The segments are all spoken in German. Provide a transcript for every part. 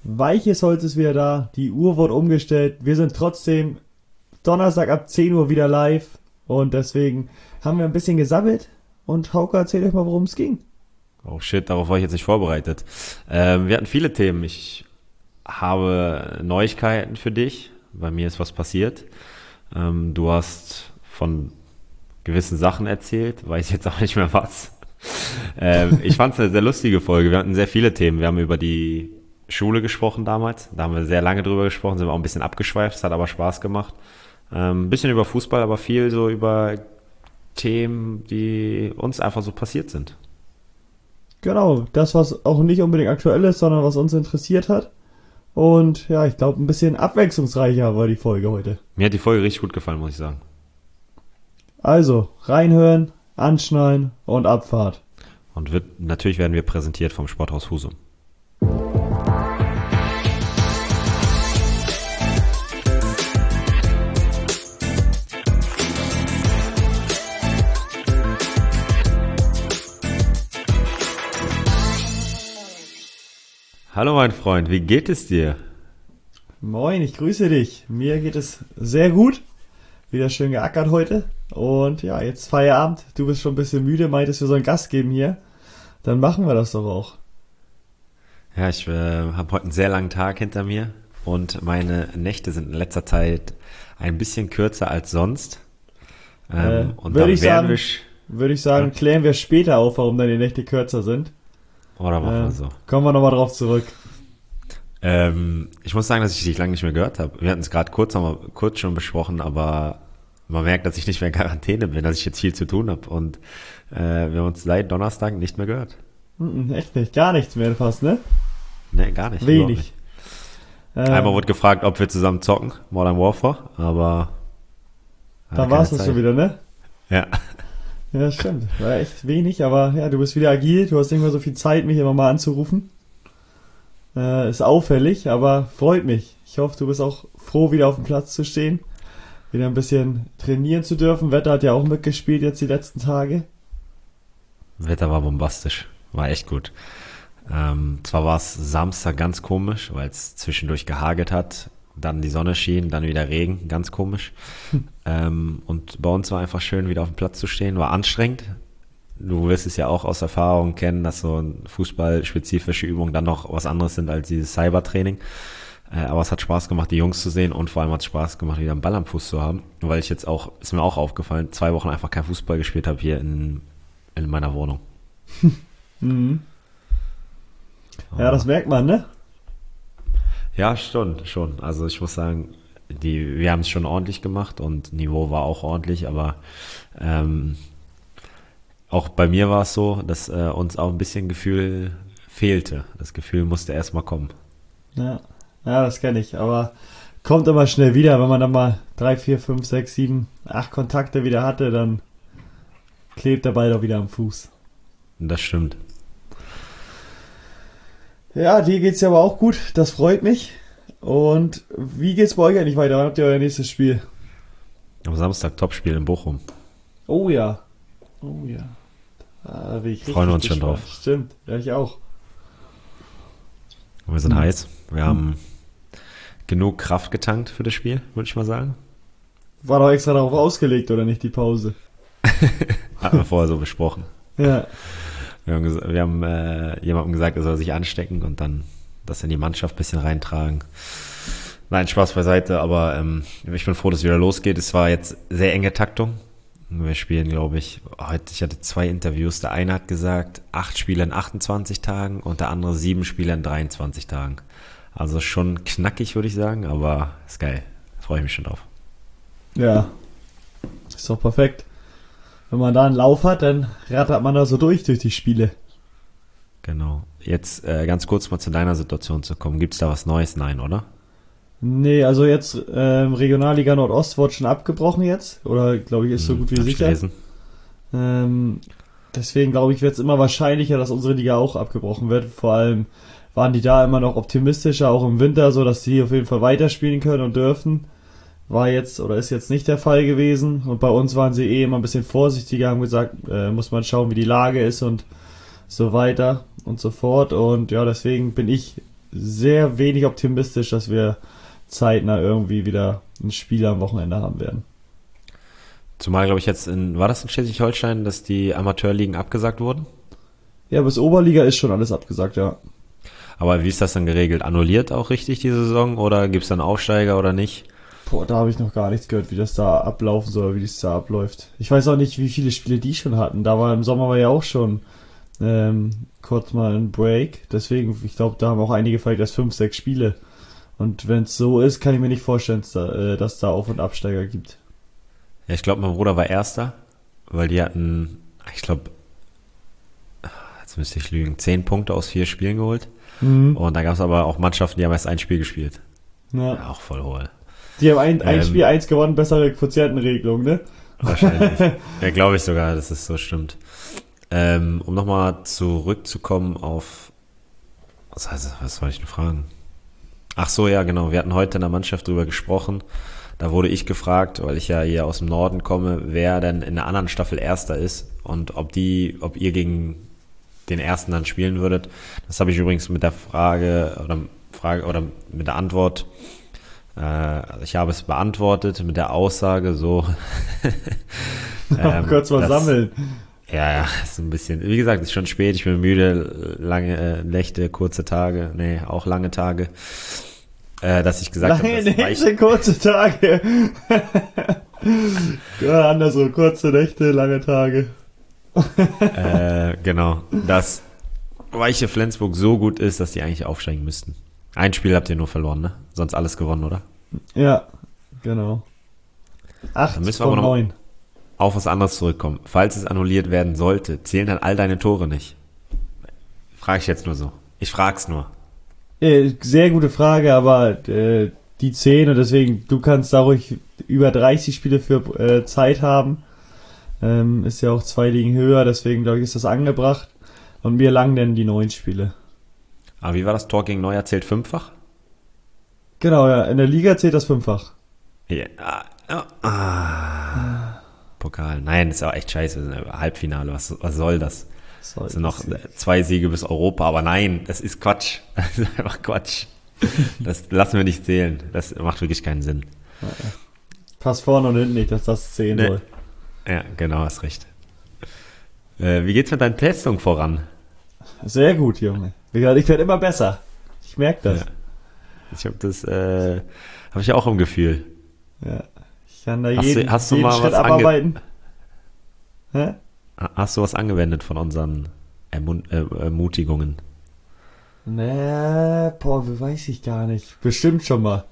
Weiches Holz ist wieder da, die Uhr wurde umgestellt. Wir sind trotzdem Donnerstag ab 10 Uhr wieder live und deswegen haben wir ein bisschen gesammelt und Hauke, erzählt euch mal, worum es ging. Oh shit, darauf war ich jetzt nicht vorbereitet. Wir hatten viele Themen. Ich habe Neuigkeiten für dich. Bei mir ist was passiert. Du hast von gewissen Sachen erzählt, weiß jetzt auch nicht mehr was. Ich fand es eine sehr lustige Folge. Wir hatten sehr viele Themen. Wir haben über die Schule gesprochen damals. Da haben wir sehr lange drüber gesprochen, sind wir auch ein bisschen abgeschweift, es hat aber Spaß gemacht. Ein bisschen über Fußball, aber viel so über Themen, die uns einfach so passiert sind. Genau, das, was auch nicht unbedingt aktuell ist, sondern was uns interessiert hat. Und ja, ich glaube, ein bisschen abwechslungsreicher war die Folge heute. Mir hat die Folge richtig gut gefallen, muss ich sagen. Also, reinhören, anschnallen und Abfahrt. Und natürlich werden wir präsentiert vom Sporthaus Husum. Hallo mein Freund, wie geht es dir? Moin, ich grüße dich. Mir geht es sehr gut. Wieder schön geackert heute. Und ja, jetzt Feierabend. Du bist schon ein bisschen müde, meintest, wir sollen Gas geben hier. Dann machen wir das doch auch. Ja, ich habe heute einen sehr langen Tag hinter mir und meine Nächte sind in letzter Zeit ein bisschen kürzer als sonst. Und würde dann ich sagen, klären wir später auf, warum deine Nächte kürzer sind. Oder machen wir so. Kommen wir nochmal drauf zurück. Ich muss sagen, dass ich dich lange nicht mehr gehört habe. Wir hatten es gerade kurz schon besprochen, aber man merkt, dass ich nicht mehr in Quarantäne bin, dass ich jetzt viel zu tun habe. Und wir haben uns seit Donnerstag nicht mehr gehört. Echt nicht, gar nichts mehr fast, ne? Nee, gar nicht. Wenig. Nicht. Einmal wurde gefragt, ob wir zusammen zocken, Modern Warfare, aber da war es das schon wieder, ne? Ja. Ja, stimmt. War echt wenig, aber ja, du bist wieder agil, du hast nicht mehr so viel Zeit, mich immer mal anzurufen. Ist auffällig, aber freut mich. Ich hoffe, du bist auch froh, wieder auf dem Platz zu stehen. Wieder ein bisschen trainieren zu dürfen. Wetter hat ja auch mitgespielt jetzt die letzten Tage. Wetter war bombastisch. War echt gut. Zwar war es Samstag ganz komisch, weil es zwischendurch gehagelt hat. Dann die Sonne schien, dann wieder Regen. Ganz komisch. Und bei uns war einfach schön, wieder auf dem Platz zu stehen. War anstrengend. Du wirst es ja auch aus Erfahrung kennen, dass so ein fußballspezifische Übungen dann noch was anderes sind als dieses Cybertraining. Aber es hat Spaß gemacht, die Jungs zu sehen und vor allem hat es Spaß gemacht, wieder einen Ball am Fuß zu haben. Weil ich jetzt auch, ist mir auch aufgefallen, 2 Wochen einfach kein Fußball gespielt habe hier in meiner Wohnung. Mhm. Ja, das merkt man, ne? Ja, schon. Also ich muss sagen, wir haben es schon ordentlich gemacht und Niveau war auch ordentlich, aber auch bei mir war es so, dass uns auch ein bisschen Gefühl fehlte. Das Gefühl musste erst mal kommen. Ja, das kenne ich, aber kommt immer schnell wieder, wenn man dann mal 3, 4, 5, 6, 7, 8 Kontakte wieder hatte, dann klebt der Ball doch wieder am Fuß. Das stimmt. Ja, dir geht's ja aber auch gut, das freut mich. Und wie geht's bei euch eigentlich weiter? Wann habt ihr euer nächstes Spiel? Am Samstag Topspiel in Bochum. Oh ja. Da bin ich Freuen wir uns schon gespannt. drauf. Stimmt, ja, ich auch. Wir sind heiß. Wir haben genug Kraft getankt für das Spiel, würde ich mal sagen. War doch extra darauf ausgelegt, oder nicht, die Pause? Hatten wir vorher so besprochen. Ja. Wir haben jemandem gesagt, er soll sich anstecken und dann das in die Mannschaft ein bisschen reintragen. Nein, Spaß beiseite, aber ich bin froh, dass es wieder losgeht. Es war jetzt sehr enge Taktung. Wir spielen, glaube ich, ich hatte 2 Interviews. Der eine hat gesagt, 8 Spiele in 28 Tagen und der andere 7 Spiele in 23 Tagen. Also schon knackig, würde ich sagen, aber ist geil. Da freue ich mich schon drauf. Ja, ist doch perfekt. Wenn man da einen Lauf hat, dann rattert man da so durch die Spiele. Genau. Jetzt ganz kurz mal zu deiner Situation zu kommen. Gibt es da was Neues? Nein, oder? Nee, also jetzt Regionalliga Nordost wurde schon abgebrochen jetzt. Oder glaube ich, ist so gut wie sicher. Deswegen glaube ich, wird es immer wahrscheinlicher, dass unsere Liga auch abgebrochen wird. Vor allem waren die da immer noch optimistischer, auch im Winter, so dass die auf jeden Fall weiterspielen können und dürfen. War jetzt oder ist jetzt nicht der Fall gewesen. Und bei uns waren sie immer ein bisschen vorsichtiger, haben gesagt, muss man schauen, wie die Lage ist und so weiter und so fort. Und ja, deswegen bin ich sehr wenig optimistisch, dass wir zeitnah irgendwie wieder ein Spiel am Wochenende haben werden. Zumal, glaube ich, war das in Schleswig-Holstein, dass die Amateurligen abgesagt wurden? Ja, bis Oberliga ist schon alles abgesagt, ja. Aber wie ist das dann geregelt? Annulliert auch richtig die Saison oder gibt es dann Aufsteiger oder nicht? Boah, da habe ich noch gar nichts gehört, wie das da ablaufen soll, wie das da abläuft. Ich weiß auch nicht, wie viele Spiele die schon hatten. Im Sommer war ja auch schon kurz mal ein Break. Deswegen, ich glaube, da haben auch einige vielleicht erst 5, 6 Spiele. Und wenn es so ist, kann ich mir nicht vorstellen, dass da Auf- und Absteiger gibt. Ja, ich glaube, mein Bruder war Erster, weil die hatten, ich glaube, jetzt müsste ich lügen, 10 Punkte aus 4 Spielen geholt. Mhm. Und da gab es aber auch Mannschaften, die haben erst ein Spiel gespielt. Ja. Auch voll hohl. Die haben ein Spiel 1 gewonnen, bessere Quotientenregelung, ne? Wahrscheinlich. Ja, glaube ich sogar, dass es so stimmt. Um nochmal zurückzukommen auf, was wollte ich denn fragen? Ach so, ja, genau. Wir hatten heute in der Mannschaft drüber gesprochen. Da wurde ich gefragt, weil ich ja hier aus dem Norden komme, wer denn in der anderen Staffel Erster ist und ob ihr gegen den Ersten dann spielen würdet. Das habe ich übrigens mit der Frage oder mit der Antwort, ich habe es beantwortet mit der Aussage so. Kurz mal sammeln. Ja, ist ein bisschen, wie gesagt, ist schon spät, ich bin müde, lange Nächte, kurze Tage, auch lange Tage, dass ich gesagt habe, lange Nächte, kurze Tage. Ja, andersrum, kurze Nächte, lange Tage. Genau, dass Weiche Flensburg so gut ist, dass die eigentlich aufsteigen müssten. Ein Spiel habt ihr nur verloren, ne? Sonst alles gewonnen, oder? Ja, genau. 8 von 9. Auf was anderes zurückkommen. Falls es annulliert werden sollte, zählen dann all deine Tore nicht? Frage ich jetzt nur so. Ich frag's nur. Sehr gute Frage, aber die 10 und deswegen, du kannst da ruhig über 30 Spiele für Zeit haben. Ist ja auch 2 Ligen höher, deswegen glaube ich, ist das angebracht. Und mir langen denn die 9 Spiele. Aber wie war das? Tor gegen Neuer zählt 5-fach? Genau, ja. In der Liga zählt das 5-fach. Ja. Pokal. Nein, das ist auch echt scheiße. Halbfinale, was soll das? Es sind noch 2 Siege bis Europa, aber nein, das ist Quatsch. Das ist einfach Quatsch. Das lassen wir nicht zählen. Das macht wirklich keinen Sinn. Pass vorne und hinten nicht, dass das zählen soll. Ja, genau, hast recht. Wie geht's mit deinen Testungen voran? Sehr gut, Junge. Ich werde immer besser. Ich merke das. Ja. Ich habe das, habe ich auch im Gefühl. Ja. Ich kann da hast du jeden mal Schritt was abarbeiten. Hä? Hast du was angewendet von unseren Ermutigungen? Nee, weiß ich gar nicht. Bestimmt schon mal.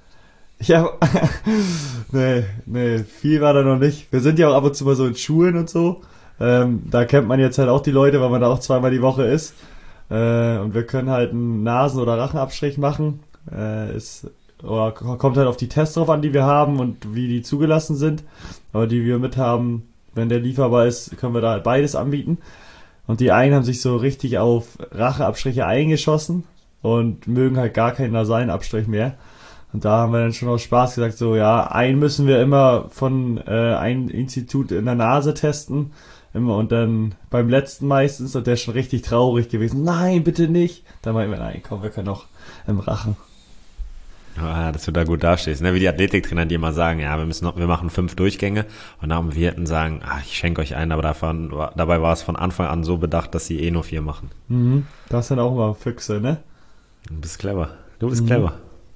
Nee, viel war da noch nicht. Wir sind ja auch ab und zu mal so in Schulen und so. Da kennt man jetzt halt auch die Leute, weil man da auch 2-mal die Woche ist. Und wir können halt einen Nasen- oder Rachenabstrich machen. Kommt halt auf die Tests drauf an, die wir haben und wie die zugelassen sind. Aber die wir mit haben, wenn der lieferbar ist, können wir da halt beides anbieten. Und die einen haben sich so richtig auf Racheabstriche eingeschossen und mögen halt gar keinen nasalen Abstrich mehr. Und da haben wir dann schon aus Spaß gesagt, so ja, einen müssen wir immer von einem Institut in der Nase testen. Immer und dann beim letzten meistens, und der ist schon richtig traurig gewesen. Nein, bitte nicht. Dann meinten wir, nein, komm, wir können noch im Rachen. Ja, dass du da gut dastehst. Ne? Wie die Athletiktrainer, die immer sagen, ja, wir machen 5 Durchgänge und dann am 4. sagen, ich schenke euch einen, aber dabei war es von Anfang an so bedacht, dass sie nur 4 machen. Mhm. Das sind auch immer Füchse, ne? Du bist clever. Clever.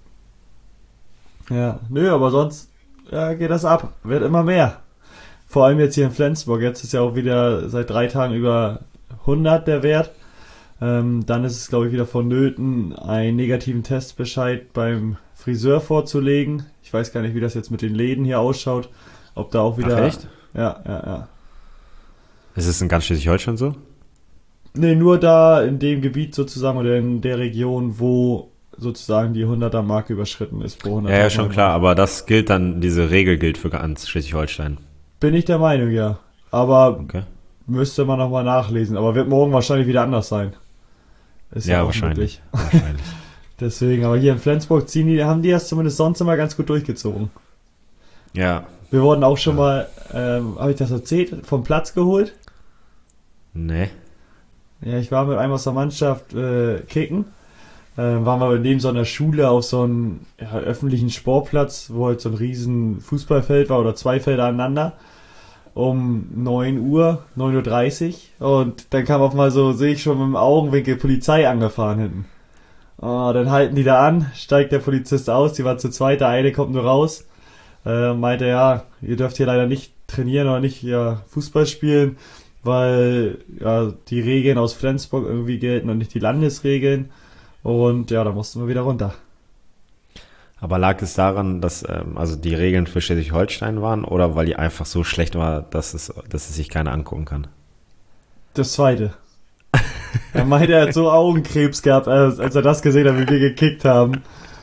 Ja, nö, aber sonst geht das ab. Wird immer mehr. Vor allem jetzt hier in Flensburg. Jetzt ist ja auch wieder seit 3 Tagen über 100 der Wert. Dann ist es, glaube ich, wieder vonnöten, einen negativen Testbescheid beim Friseur vorzulegen. Ich weiß gar nicht, wie das jetzt mit den Läden hier ausschaut. Ob da auch wieder... Ach, echt? Ja. Ist es in ganz Schleswig-Holstein so? Nee, nur da in dem Gebiet sozusagen oder in der Region, wo sozusagen die 100er-Marke überschritten ist pro 100. Ja, schon klar, aber das gilt dann, diese Regel gilt für ganz Schleswig-Holstein. Bin ich der Meinung, ja. Aber Okay. müsste man nochmal nachlesen. Aber wird morgen wahrscheinlich wieder anders sein. Ist Ja, auch wahrscheinlich. möglich. Deswegen, aber hier in Flensburg haben die das zumindest sonst immer ganz gut durchgezogen. Ja. Wir wurden auch schon mal, habe ich das erzählt, vom Platz geholt. Nee. Ja, ich war mit einem aus der Mannschaft kicken waren wir neben so einer Schule auf so einem öffentlichen Sportplatz, wo halt so ein riesen Fußballfeld war oder zwei Felder aneinander. Um 9 Uhr, 9:30 Uhr. Und dann kam auf mal so, sehe ich schon mit dem Augenwinkel Polizei angefahren hinten. Oh, dann halten die da an, steigt der Polizist aus, die war zu zweit, der eine kommt nur raus. Meinte, ja, ihr dürft hier leider nicht trainieren oder nicht Fußball spielen, weil die Regeln aus Flensburg irgendwie gelten und nicht die Landesregeln. Und ja, da mussten wir wieder runter. Aber lag es daran, dass also die Regeln für Schleswig-Holstein waren oder weil die einfach so schlecht war, dass es sich keiner angucken kann? Das zweite. Er meinte, er hat so Augenkrebs gehabt, als er das gesehen hat, wie wir gekickt haben.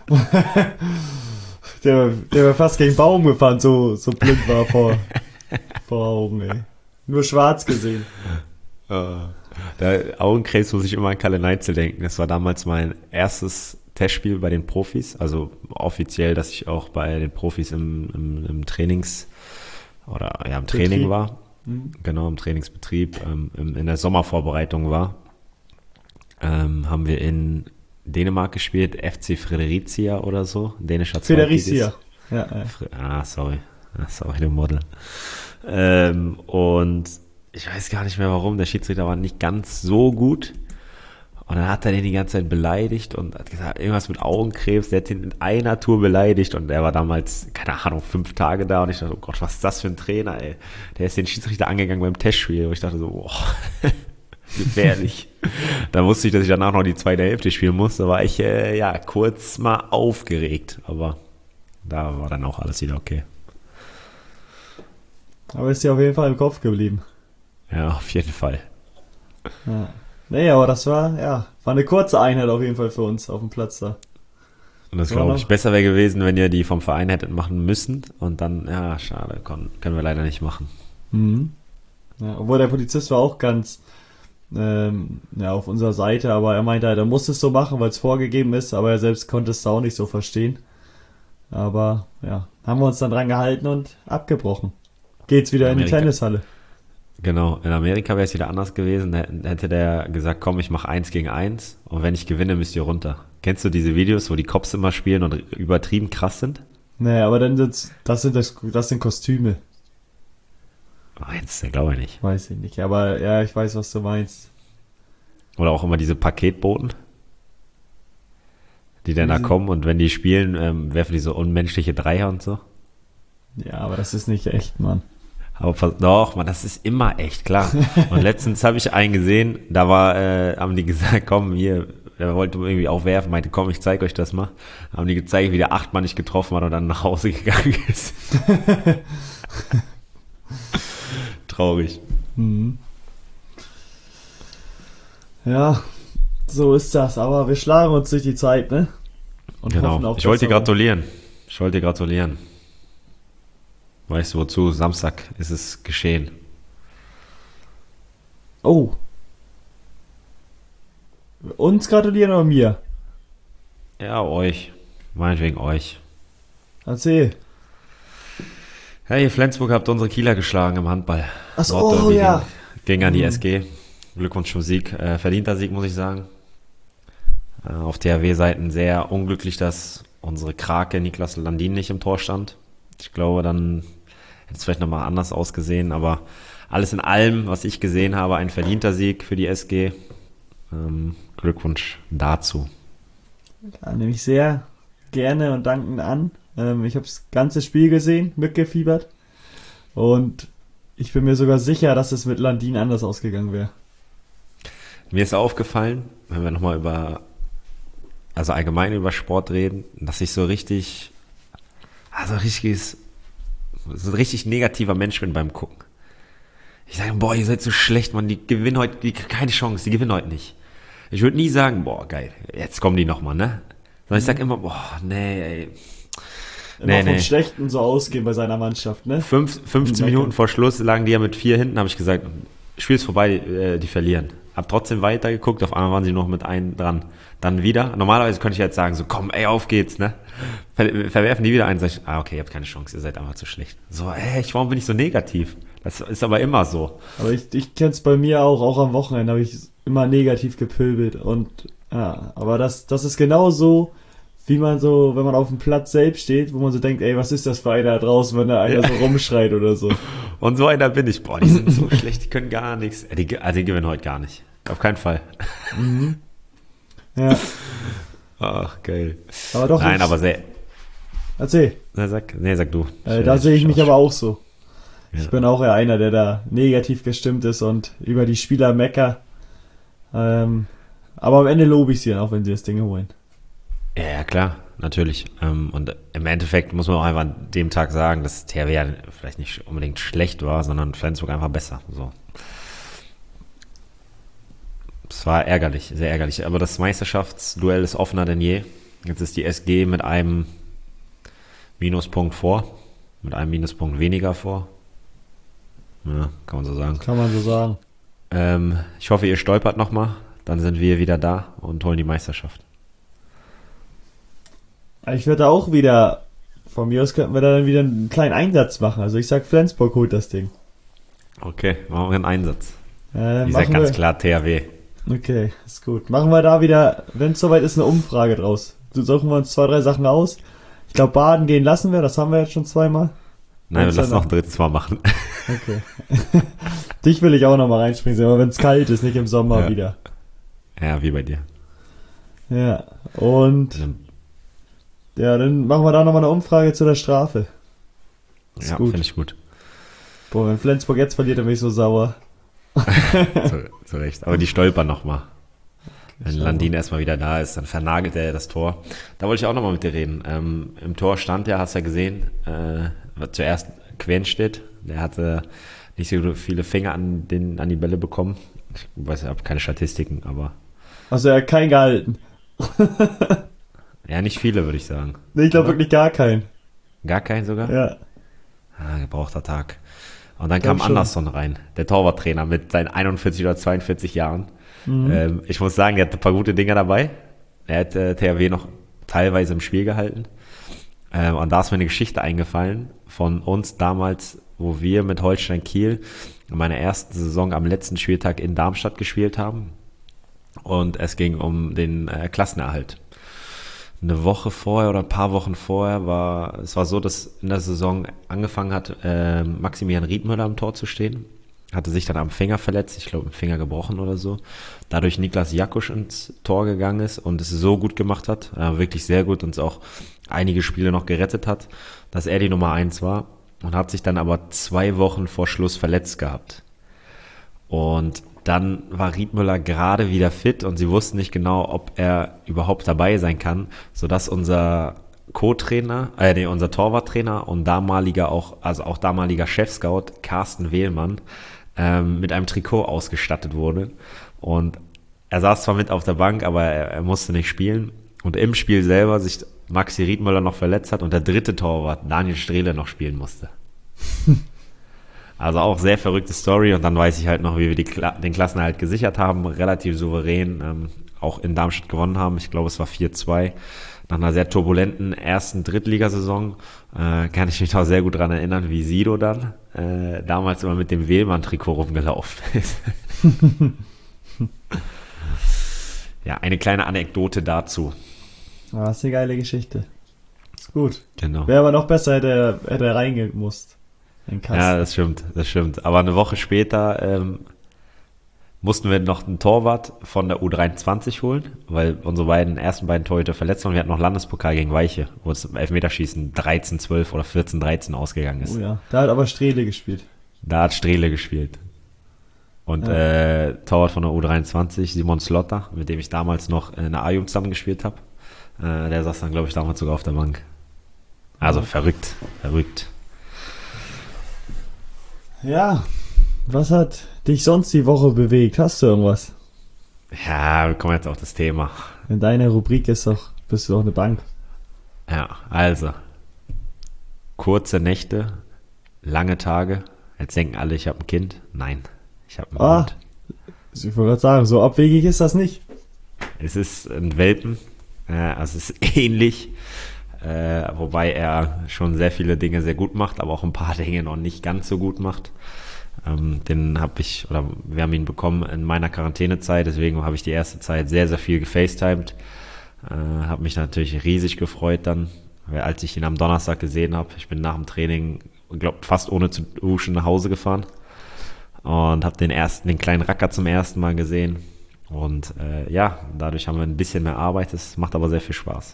Der wäre fast gegen Baum gefahren, so blind war vor Augen, ey. Nur schwarz gesehen. Der Augenkrebs muss ich immer an Kalle Neitzel denken. Das war damals mein erstes Testspiel bei den Profis, also offiziell, dass ich auch bei den Profis im Trainings oder im Training war. Genau, im Trainingsbetrieb, in der Sommervorbereitung war. Haben wir in Dänemark gespielt, FC Fredericia oder so, dänischer Fredericia. Sorry, der Model. Und ich weiß gar nicht mehr warum, der Schiedsrichter war nicht ganz so gut. Und dann hat er den die ganze Zeit beleidigt und hat gesagt, irgendwas mit Augenkrebs, der hat ihn in einer Tour beleidigt und er war damals, keine Ahnung, 5 Tage da und ich dachte, oh Gott, was ist das für ein Trainer, ey. Der ist den Schiedsrichter angegangen beim Testspiel und ich dachte so, boah, gefährlich. Da wusste ich, dass ich danach noch die zweite Hälfte spielen muss, da war ich, kurz mal aufgeregt, aber da war dann auch alles wieder okay. Aber ist dir auf jeden Fall im Kopf geblieben. Ja, auf jeden Fall. Ja. Nee, aber das war eine kurze Einheit auf jeden Fall für uns auf dem Platz da. Und das glaube ich besser wäre gewesen, wenn ihr die vom Verein hättet machen müssen und dann, schade, können wir leider nicht machen. Mhm. Ja, obwohl der Polizist war auch ganz auf unserer Seite, aber er meinte halt, er muss es so machen, weil es vorgegeben ist, aber er selbst konnte es da auch nicht so verstehen. Aber haben wir uns dann dran gehalten und abgebrochen. Geht's wieder in die Tennishalle. Genau, in Amerika wäre es wieder anders gewesen. Hätte der gesagt, komm, ich mache 1 gegen 1 und wenn ich gewinne, müsst ihr runter. Kennst du diese Videos, wo die Cops immer spielen und übertrieben krass sind? Nee, aber dann das sind Kostüme. Meinst du? Glaube ich nicht. Weiß ich nicht, aber ich weiß, was du meinst. Oder auch immer diese Paketboten, die dann da kommen und wenn die spielen, werfen die so unmenschliche Dreier und so. Ja, aber das ist nicht echt, Mann. Aber doch, man, das ist immer echt, klar. Und letztens habe ich einen gesehen, da haben die gesagt, komm, hier, der wollte irgendwie auch werfen, meinte, komm, ich zeige euch das mal. Haben die gezeigt, wie der 8 nicht getroffen hat und dann nach Hause gegangen ist. Traurig. Mhm. Ja, so ist das, aber wir schlagen uns durch die Zeit, ne? Und genau, ich wollte dir gratulieren. Weißt du wozu? Samstag ist es geschehen. Oh. Uns gratulieren oder mir? Ja, euch. Meinetwegen euch. Erzähl. Hey, Flensburg habt unsere Kieler geschlagen im Handball. Achso, ja. Ging an die SG. Glückwunsch zum Sieg. Verdienter Sieg, muss ich sagen. Auf THW-Seiten sehr unglücklich, dass unsere Krake Niklas Landin nicht im Tor stand. Ich glaube, dann hätte es vielleicht nochmal anders ausgesehen, aber alles in allem, was ich gesehen habe, ein verdienter Sieg für die SG. Glückwunsch dazu. Ja, nehme ich sehr gerne und dankend an. Ich habe das ganze Spiel gesehen, mitgefiebert und ich bin mir sogar sicher, dass es mit Landin anders ausgegangen wäre. Mir ist aufgefallen, wenn wir nochmal allgemein über Sport reden, dass ich so ein richtig negativer Mensch bin beim Gucken. Ich sage, boah, ihr seid so schlecht, Mann, die gewinnen heute, keine Chance, die gewinnen heute nicht. Ich würde nie sagen, boah, geil, jetzt kommen die nochmal, ne? Sondern ich sage immer, boah, nee, ey. Immer vom Schlechten so ausgehen bei seiner Mannschaft, ne? 15 Minuten vor Schluss lagen die ja mit 4 hinten, habe ich gesagt, Spiel ist vorbei, die verlieren. Hab trotzdem weitergeguckt, auf einmal waren sie noch mit einem dran. Dann wieder, normalerweise könnte ich jetzt sagen, so komm, ey, auf geht's, ne? Verwerfen die wieder einen, sag ich, okay, ihr habt keine Chance, ihr seid einfach zu schlecht. So, warum bin ich so negativ? Das ist aber immer so. Aber ich kenn's bei mir auch am Wochenende habe ich immer negativ gepöbelt und Ja, aber das ist genau so, wie man so, wenn man auf dem Platz selbst steht, wo man so denkt, ey, was ist das für einer da draußen, wenn da einer so rumschreit oder so. Und so einer bin ich. Boah, die sind so schlecht, die können gar nichts. Die gewinnen heute gar nicht. Auf keinen Fall. Ja, Ach, geil. aber doch. Nein, aber sehr. Erzähl. Sag du. Da sehe ich mich aber auch so. Ja. Ich bin auch eher einer, der da negativ gestimmt ist und über die Spieler mecker. Aber am Ende lobe ich sie dann auch, wenn sie das Ding holen. Ja, klar, natürlich. Und im Endeffekt muss man auch einfach an dem Tag sagen, dass THW ja vielleicht nicht unbedingt schlecht war, sondern Flensburg einfach besser. So. Es war ärgerlich, sehr ärgerlich. Aber das Meisterschaftsduell ist offener denn je. Jetzt ist die SG mit einem Minuspunkt vor, mit einem Minuspunkt weniger vor. Ja, kann man so sagen. Kann man so sagen. Ich hoffe, ihr stolpert nochmal. Dann sind wir wieder da und holen die Meisterschaft. Ich würde auch wieder, von mir aus könnten wir da dann wieder einen kleinen Einsatz machen. Also ich sag, Flensburg holt das Ding. Okay, machen wir einen Einsatz. Ich sag ganz klar THW. Okay, ist gut. Machen wir da wieder, wenn es soweit ist, eine Umfrage draus. Suchen wir uns 2, 3 Sachen aus. Ich glaube, Baden gehen lassen wir, das haben wir jetzt schon 2-mal. Nein, wir lassen noch ein drittes Mal machen. Okay. Dich will ich auch nochmal reinspringen, aber wenn es kalt ist, nicht im Sommer wieder. Ja, wie bei dir. Ja, und ja, dann machen wir da nochmal eine Umfrage zu der Strafe. Ja, finde ich gut. Boah, wenn Flensburg jetzt verliert, dann bin ich so sauer. Zu Recht. Aber die stolpern nochmal. Wenn Landin erstmal wieder da ist, dann vernagelt er das Tor. Da wollte ich auch nochmal mit dir reden. Im Tor stand ja, hast du ja gesehen, zuerst Quenstedt. Der hatte nicht so viele Finger an die Bälle bekommen. Ich weiß, ich habe keine Statistiken, aber... Also er hat keinen gehalten. Ja, nicht viele, würde ich sagen. Nee, ich glaube wirklich gar keinen. Gar keinen sogar? Ja. Gebrauchter Tag. Und dann kam Andersson rein, der Torwarttrainer mit seinen 41 oder 42 Jahren. Ich muss sagen, der hat ein paar gute Dinge dabei. Er hat THW noch teilweise im Spiel gehalten. Und da ist mir eine Geschichte eingefallen von uns damals, wo wir mit Holstein Kiel in meiner ersten Saison am letzten Spieltag in Darmstadt gespielt haben. Und es ging um den Klassenerhalt. Eine Woche vorher oder ein paar Wochen vorher war so, dass in der Saison angefangen hat, Maximilian Riedmüller am Tor zu stehen. Hatte sich dann am Finger verletzt, ich glaube, im Finger gebrochen oder so. Dadurch Niklas Jakusch ins Tor gegangen ist und es so gut gemacht hat, wirklich sehr gut, uns auch einige Spiele noch gerettet hat, dass er die Nummer 1 war und hat sich dann aber 2 Wochen vor Schluss verletzt gehabt. Und dann war Riedmüller gerade wieder fit und sie wussten nicht genau, ob er überhaupt dabei sein kann, sodass unser unser Torwarttrainer und auch damaliger Chefscout Carsten Wehlmann mit einem Trikot ausgestattet wurde. Und er saß zwar mit auf der Bank, aber er musste nicht spielen. Und im Spiel selber sich Maxi Riedmüller noch verletzt hat und der dritte Torwart, Daniel Strehle, noch spielen musste. Also auch sehr verrückte Story. Und dann weiß ich halt noch, wie wir den Klassenerhalt gesichert haben, relativ souverän, auch in Darmstadt gewonnen haben. Ich glaube, es war 4-2. Nach einer sehr turbulenten ersten Drittligasaison kann ich mich noch sehr gut daran erinnern, wie Sido dann damals immer mit dem Wehlmann-Trikot rumgelaufen ist. Ja, eine kleine Anekdote dazu. Ah, das ist eine geile Geschichte. Ist gut. Genau. Wäre aber noch besser, hätte er reingemusst. Ja, das stimmt. Aber eine Woche später mussten wir noch einen Torwart von der U23 holen, weil unsere ersten beiden Torhüter verletzt waren. Wir hatten noch Landespokal gegen Weiche, wo es im Elfmeterschießen 13-12 oder 14-13 ausgegangen ist. Oh ja, da hat aber Strehle gespielt. Da hat Strehle gespielt. Und Torwart von der U23, Simon Slotter, mit dem ich damals noch in der A-Jugend zusammen gespielt habe. Der saß dann, glaube ich, damals sogar auf der Bank. Also verrückt. Ja, was hat dich sonst die Woche bewegt? Hast du irgendwas? Ja, wir kommen jetzt auf das Thema. In deiner Rubrik bist du doch eine Bank. Ja, also. Kurze Nächte, lange Tage. Jetzt denken alle, ich habe ein Kind. Nein, ich habe einen Hund. Ich wollte gerade sagen, so abwegig ist das nicht. Es ist ein Welpen. Also es ist ähnlich. Wobei er schon sehr viele Dinge sehr gut macht, aber auch ein paar Dinge noch nicht ganz so gut macht. Wir haben ihn bekommen in meiner Quarantänezeit, deswegen habe ich die erste Zeit sehr, sehr viel gefacetimed. Habe mich natürlich riesig gefreut dann, weil als ich ihn am Donnerstag gesehen habe, ich bin nach dem Training, glaube fast ohne zu duschen nach Hause gefahren und habe den kleinen Racker zum ersten Mal gesehen. Und dadurch haben wir ein bisschen mehr Arbeit, es macht aber sehr viel Spaß.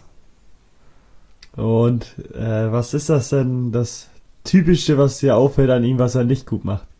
Und was ist das denn, das Typische, was dir auffällt an ihm, was er nicht gut macht?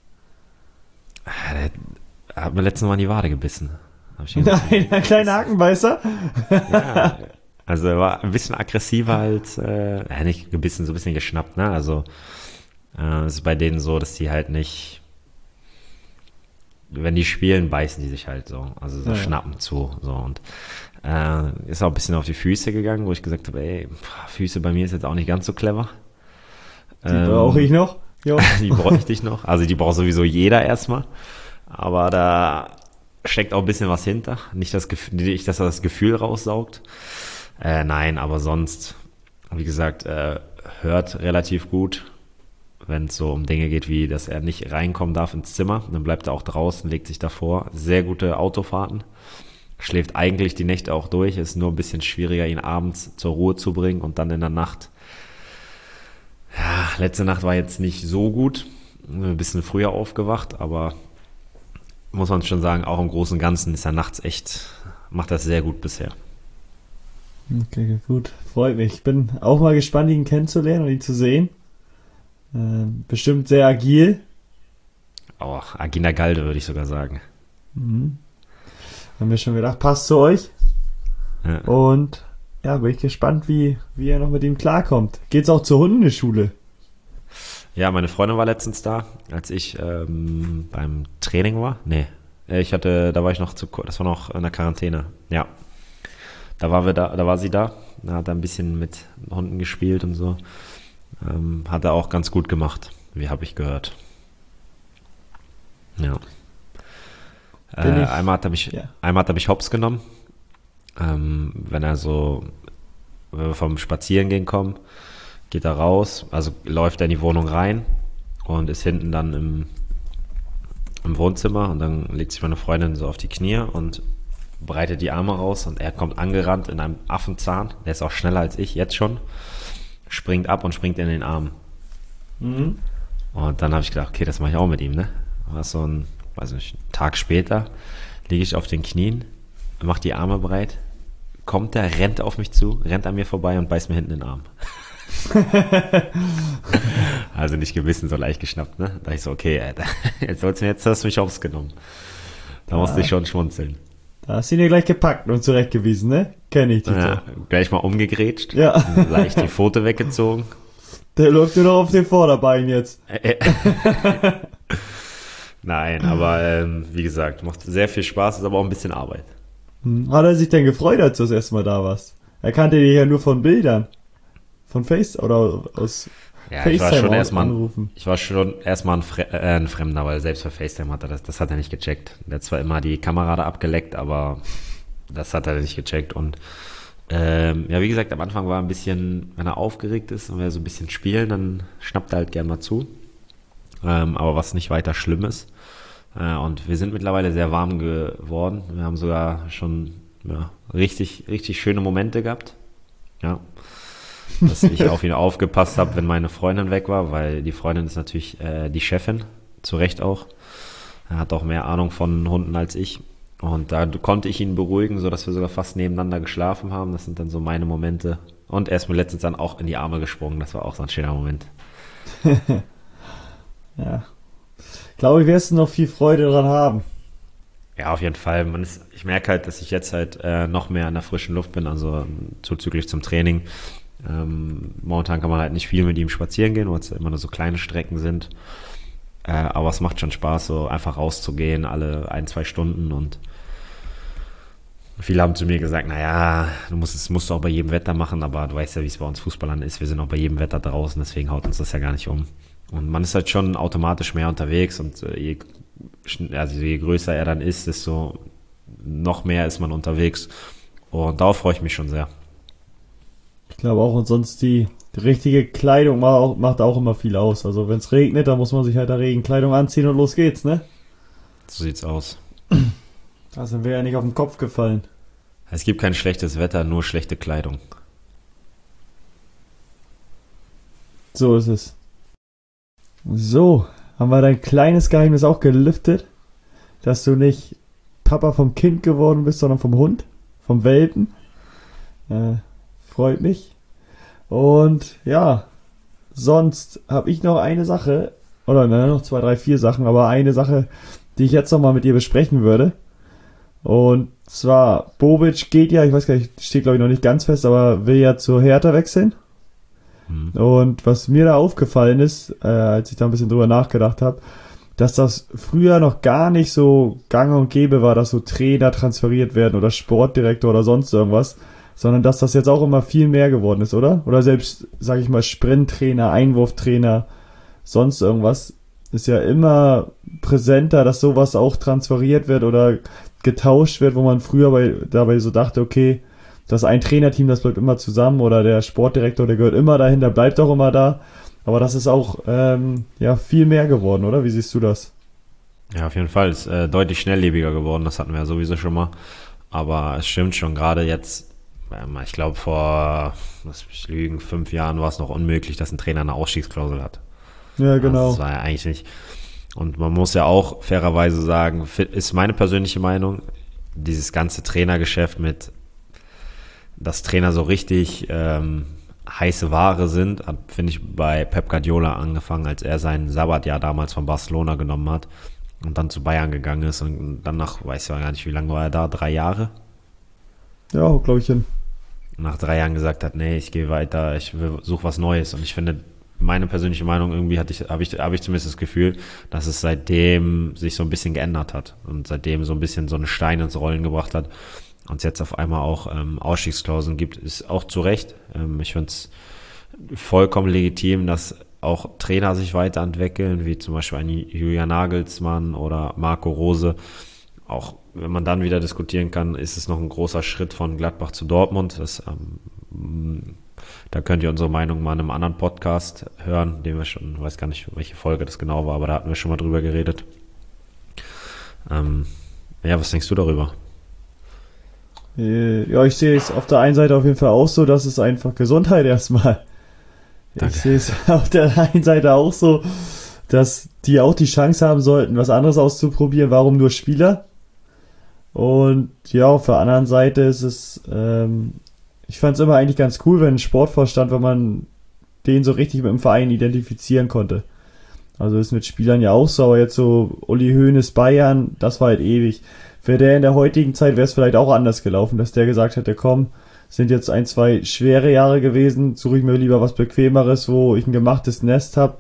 Er hat mir letztes Mal in die Wade gebissen. Nein, ein kleiner Hakenbeißer? Ja, also er war ein bisschen aggressiver als, nicht gebissen, so ein bisschen geschnappt, ne? Also es ist bei denen so, dass die halt nicht, wenn die spielen, beißen die sich halt so, also so schnappen zu, so und ist auch ein bisschen auf die Füße gegangen, wo ich gesagt habe, ey, Füße bei mir ist jetzt auch nicht ganz so clever. Die brauche ich noch. Jo. Die bräuchte ich noch. Also die braucht sowieso jeder erstmal. Aber da steckt auch ein bisschen was hinter. Nicht, dass er das Gefühl raussaugt. Nein, aber sonst, wie gesagt, hört relativ gut, wenn es so um Dinge geht, wie dass er nicht reinkommen darf ins Zimmer. Dann bleibt er auch draußen, legt sich davor. Sehr gute Autofahrten. Schläft eigentlich die Nächte auch durch. Ist nur ein bisschen schwieriger, ihn abends zur Ruhe zu bringen und dann in der Nacht. Ja, letzte Nacht war jetzt nicht so gut. Ein bisschen früher aufgewacht, aber muss man schon sagen, auch im Großen und Ganzen ist er nachts macht das sehr gut bisher. Okay, gut. Freut mich. Ich bin auch mal gespannt, ihn kennenzulernen und ihn zu sehen. Bestimmt sehr agil. Auch Agina Galde, würde ich sogar sagen. Mhm. Haben wir schon gedacht, passt zu euch. Ja. Und ja, bin ich gespannt, wie er noch mit ihm klarkommt. Geht's auch zur Hundeschule? Ja, meine Freundin war letztens da, als ich beim Training war. Nee, da war ich noch das war noch in der Quarantäne. Ja, da war sie da. Da hat er ein bisschen mit Hunden gespielt und so. Hat er auch ganz gut gemacht, wie habe ich gehört. Ja. Einmal hat er mich hops genommen. Wenn wir vom Spazierengehen kommen, geht er raus, also läuft er in die Wohnung rein und ist hinten dann im Wohnzimmer und dann legt sich meine Freundin so auf die Knie und breitet die Arme raus und er kommt angerannt in einem Affenzahn, der ist auch schneller als ich, jetzt schon, springt ab und springt in den Arm. Mhm. Und dann habe ich gedacht, okay, das mache ich auch mit ihm, ne? War so einen Tag später, liege ich auf den Knien, mache die Arme breit, kommt er, rennt auf mich zu, rennt an mir vorbei und beißt mir hinten in den Arm. Also nicht gebissen, so leicht geschnappt, ne? Da dachte ich so, okay, Alter, jetzt hast du mich aufs genommen. Da musste ich schon schmunzeln. Da hast du ihn ja gleich gepackt und zurechtgewiesen, ne? Kenn ich dich ja, gleich mal umgegrätscht, ja. Leicht die Pfote weggezogen. Der läuft nur noch auf den Vorderbeinen jetzt. Nein, aber wie gesagt, macht sehr viel Spaß, ist aber auch ein bisschen Arbeit. Hat er sich denn gefreut, als du das erste Mal da warst? Er kannte dich ja nur von Bildern. Von Face oder aus FaceTime anrufen. Ich war schon erstmal ein Fremder, weil selbst für FaceTime hat er das hat er nicht gecheckt. Der hat zwar immer die Kamera da abgeleckt, aber das hat er nicht gecheckt. Und wie gesagt, am Anfang war ein bisschen, wenn er aufgeregt ist und wir so ein bisschen spielen, dann schnappt er halt gern mal zu. Aber was nicht weiter schlimm ist. Und wir sind mittlerweile sehr warm geworden. Wir haben sogar schon richtig, richtig schöne Momente gehabt. Ja. Dass ich auf ihn aufgepasst habe, wenn meine Freundin weg war, weil die Freundin ist natürlich die Chefin, zu Recht auch. Er hat auch mehr Ahnung von Hunden als ich. Und da konnte ich ihn beruhigen, sodass wir sogar fast nebeneinander geschlafen haben. Das sind dann so meine Momente. Und er ist mir letztens dann auch in die Arme gesprungen. Das war auch so ein schöner Moment. Ja. Glaube ich, wirst du noch viel Freude dran haben. Ja, auf jeden Fall. Ich merke halt, dass ich jetzt halt noch mehr an der frischen Luft bin, also zuzüglich zum Training. Momentan kann man halt nicht viel mit ihm spazieren gehen, weil es immer nur so kleine Strecken sind. Aber es macht schon Spaß, so einfach rauszugehen, alle 1-2 Stunden. Und viele haben zu mir gesagt, naja, das musst du auch bei jedem Wetter machen, aber du weißt ja, wie es bei uns Fußballern ist. Wir sind auch bei jedem Wetter draußen, deswegen haut uns das ja gar nicht um. Und man ist halt schon automatisch mehr unterwegs und je größer er dann ist, desto noch mehr ist man unterwegs. Und darauf freue ich mich schon sehr. Ich glaube auch, und sonst die richtige Kleidung macht auch immer viel aus. Also wenn es regnet, dann muss man sich halt da Regenkleidung anziehen und los geht's, ne? So sieht's aus. Da sind wir ja nicht auf den Kopf gefallen. Es gibt kein schlechtes Wetter, nur schlechte Kleidung. So ist es. So, haben wir dein kleines Geheimnis auch gelüftet, dass du nicht Papa vom Kind geworden bist, sondern vom Hund, vom Welpen. Freut mich. Und ja, sonst habe ich noch eine Sache, oder noch 2, 3, 4 Sachen, aber eine Sache, die ich jetzt nochmal mit dir besprechen würde. Und zwar, Bobic geht ja, ich weiß gar nicht, steht glaube ich noch nicht ganz fest, aber will ja zur Hertha wechseln. Und was mir da aufgefallen ist, als ich da ein bisschen drüber nachgedacht habe, dass das früher noch gar nicht so gang und gäbe war, dass so Trainer transferiert werden oder Sportdirektor oder sonst irgendwas, sondern dass das jetzt auch immer viel mehr geworden ist, oder? Oder selbst, sag ich mal, Sprinttrainer, Einwurftrainer, sonst irgendwas, ist ja immer präsenter, dass sowas auch transferiert wird oder getauscht wird, wo man früher dabei so dachte, okay, das ein Trainerteam, das bleibt immer zusammen oder der Sportdirektor, der gehört immer dahin, der bleibt auch immer da. Aber das ist auch viel mehr geworden, oder? Wie siehst du das? Ja, auf jeden Fall. Es ist deutlich schnelllebiger geworden, das hatten wir ja sowieso schon mal. Aber es stimmt schon, gerade jetzt, ich glaube vor, lass mich lügen, 5 Jahren war es noch unmöglich, dass ein Trainer eine Ausstiegsklausel hat. Ja, genau. Also das war ja eigentlich nicht. Und man muss ja auch fairerweise sagen, ist meine persönliche Meinung, dieses ganze Trainergeschäft mit, dass Trainer so richtig heiße Ware sind, hat, finde ich, bei Pep Guardiola angefangen, als er sein Sabbatjahr damals von Barcelona genommen hat und dann zu Bayern gegangen ist und dann nach, weiß ich gar nicht, wie lange war er da, 3 Jahre? Ja, glaube ich hin. Nach 3 Jahren gesagt hat, nee, ich gehe weiter, ich suche was Neues. Und ich finde, meine persönliche Meinung, irgendwie habe ich zumindest das Gefühl, dass es seitdem sich so ein bisschen geändert hat und seitdem so ein bisschen so einen Stein ins Rollen gebracht hat und es jetzt auf einmal auch Ausstiegsklauseln gibt, ist auch zu Recht. Ich finde es vollkommen legitim, dass auch Trainer sich weiterentwickeln, wie zum Beispiel ein Julian Nagelsmann oder Marco Rose. Auch wenn man dann wieder diskutieren kann, ist es noch ein großer Schritt von Gladbach zu Dortmund. Da könnt ihr unsere Meinung mal in einem anderen Podcast hören, den wir schon, weiß gar nicht, welche Folge das genau war, aber da hatten wir schon mal drüber geredet. Was denkst du darüber? Ja, ich sehe es auf der einen Seite auf jeden Fall auch so, dass es einfach Gesundheit erstmal. Danke. Ich sehe es auf der einen Seite auch so, dass die auch die Chance haben sollten, was anderes auszuprobieren. Warum nur Spieler? Und ja, auf der anderen Seite ist es, ich fand es immer eigentlich ganz cool, wenn ein Sportvorstand, wenn man den so richtig mit dem Verein identifizieren konnte. Also ist mit Spielern ja auch so, aber jetzt so Uli Hoeneß Bayern, das war halt ewig. Wäre der in der heutigen Zeit, wäre es vielleicht auch anders gelaufen, dass der gesagt hätte, komm, sind jetzt 1, 2 schwere Jahre gewesen, suche ich mir lieber was Bequemeres, wo ich ein gemachtes Nest habe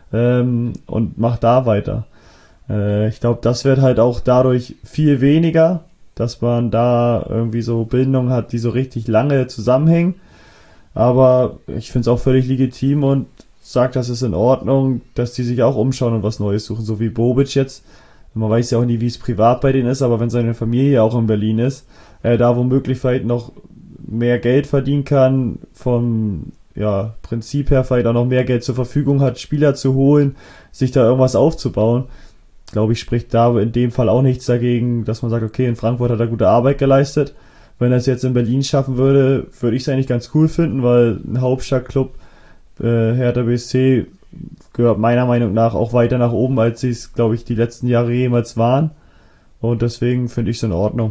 und mach da weiter. Ich glaube, das wird halt auch dadurch viel weniger, dass man da irgendwie so Bindungen hat, die so richtig lange zusammenhängen. Aber ich finde es auch völlig legitim und sage, das ist in Ordnung, dass die sich auch umschauen und was Neues suchen, so wie Bobic jetzt. Man weiß ja auch nie, wie es privat bei denen ist, aber wenn seine Familie auch in Berlin ist, da womöglich vielleicht noch mehr Geld verdienen kann, vom Prinzip her vielleicht auch noch mehr Geld zur Verfügung hat, Spieler zu holen, sich da irgendwas aufzubauen, glaube ich, spricht da in dem Fall auch nichts dagegen, dass man sagt, okay, in Frankfurt hat er gute Arbeit geleistet. Wenn er es jetzt in Berlin schaffen würde, würde ich es eigentlich ganz cool finden, weil ein Hauptstadtclub, Hertha BSC, gehört meiner Meinung nach auch weiter nach oben, als sie es, glaube ich, die letzten Jahre jemals waren. Und deswegen finde ich es in Ordnung.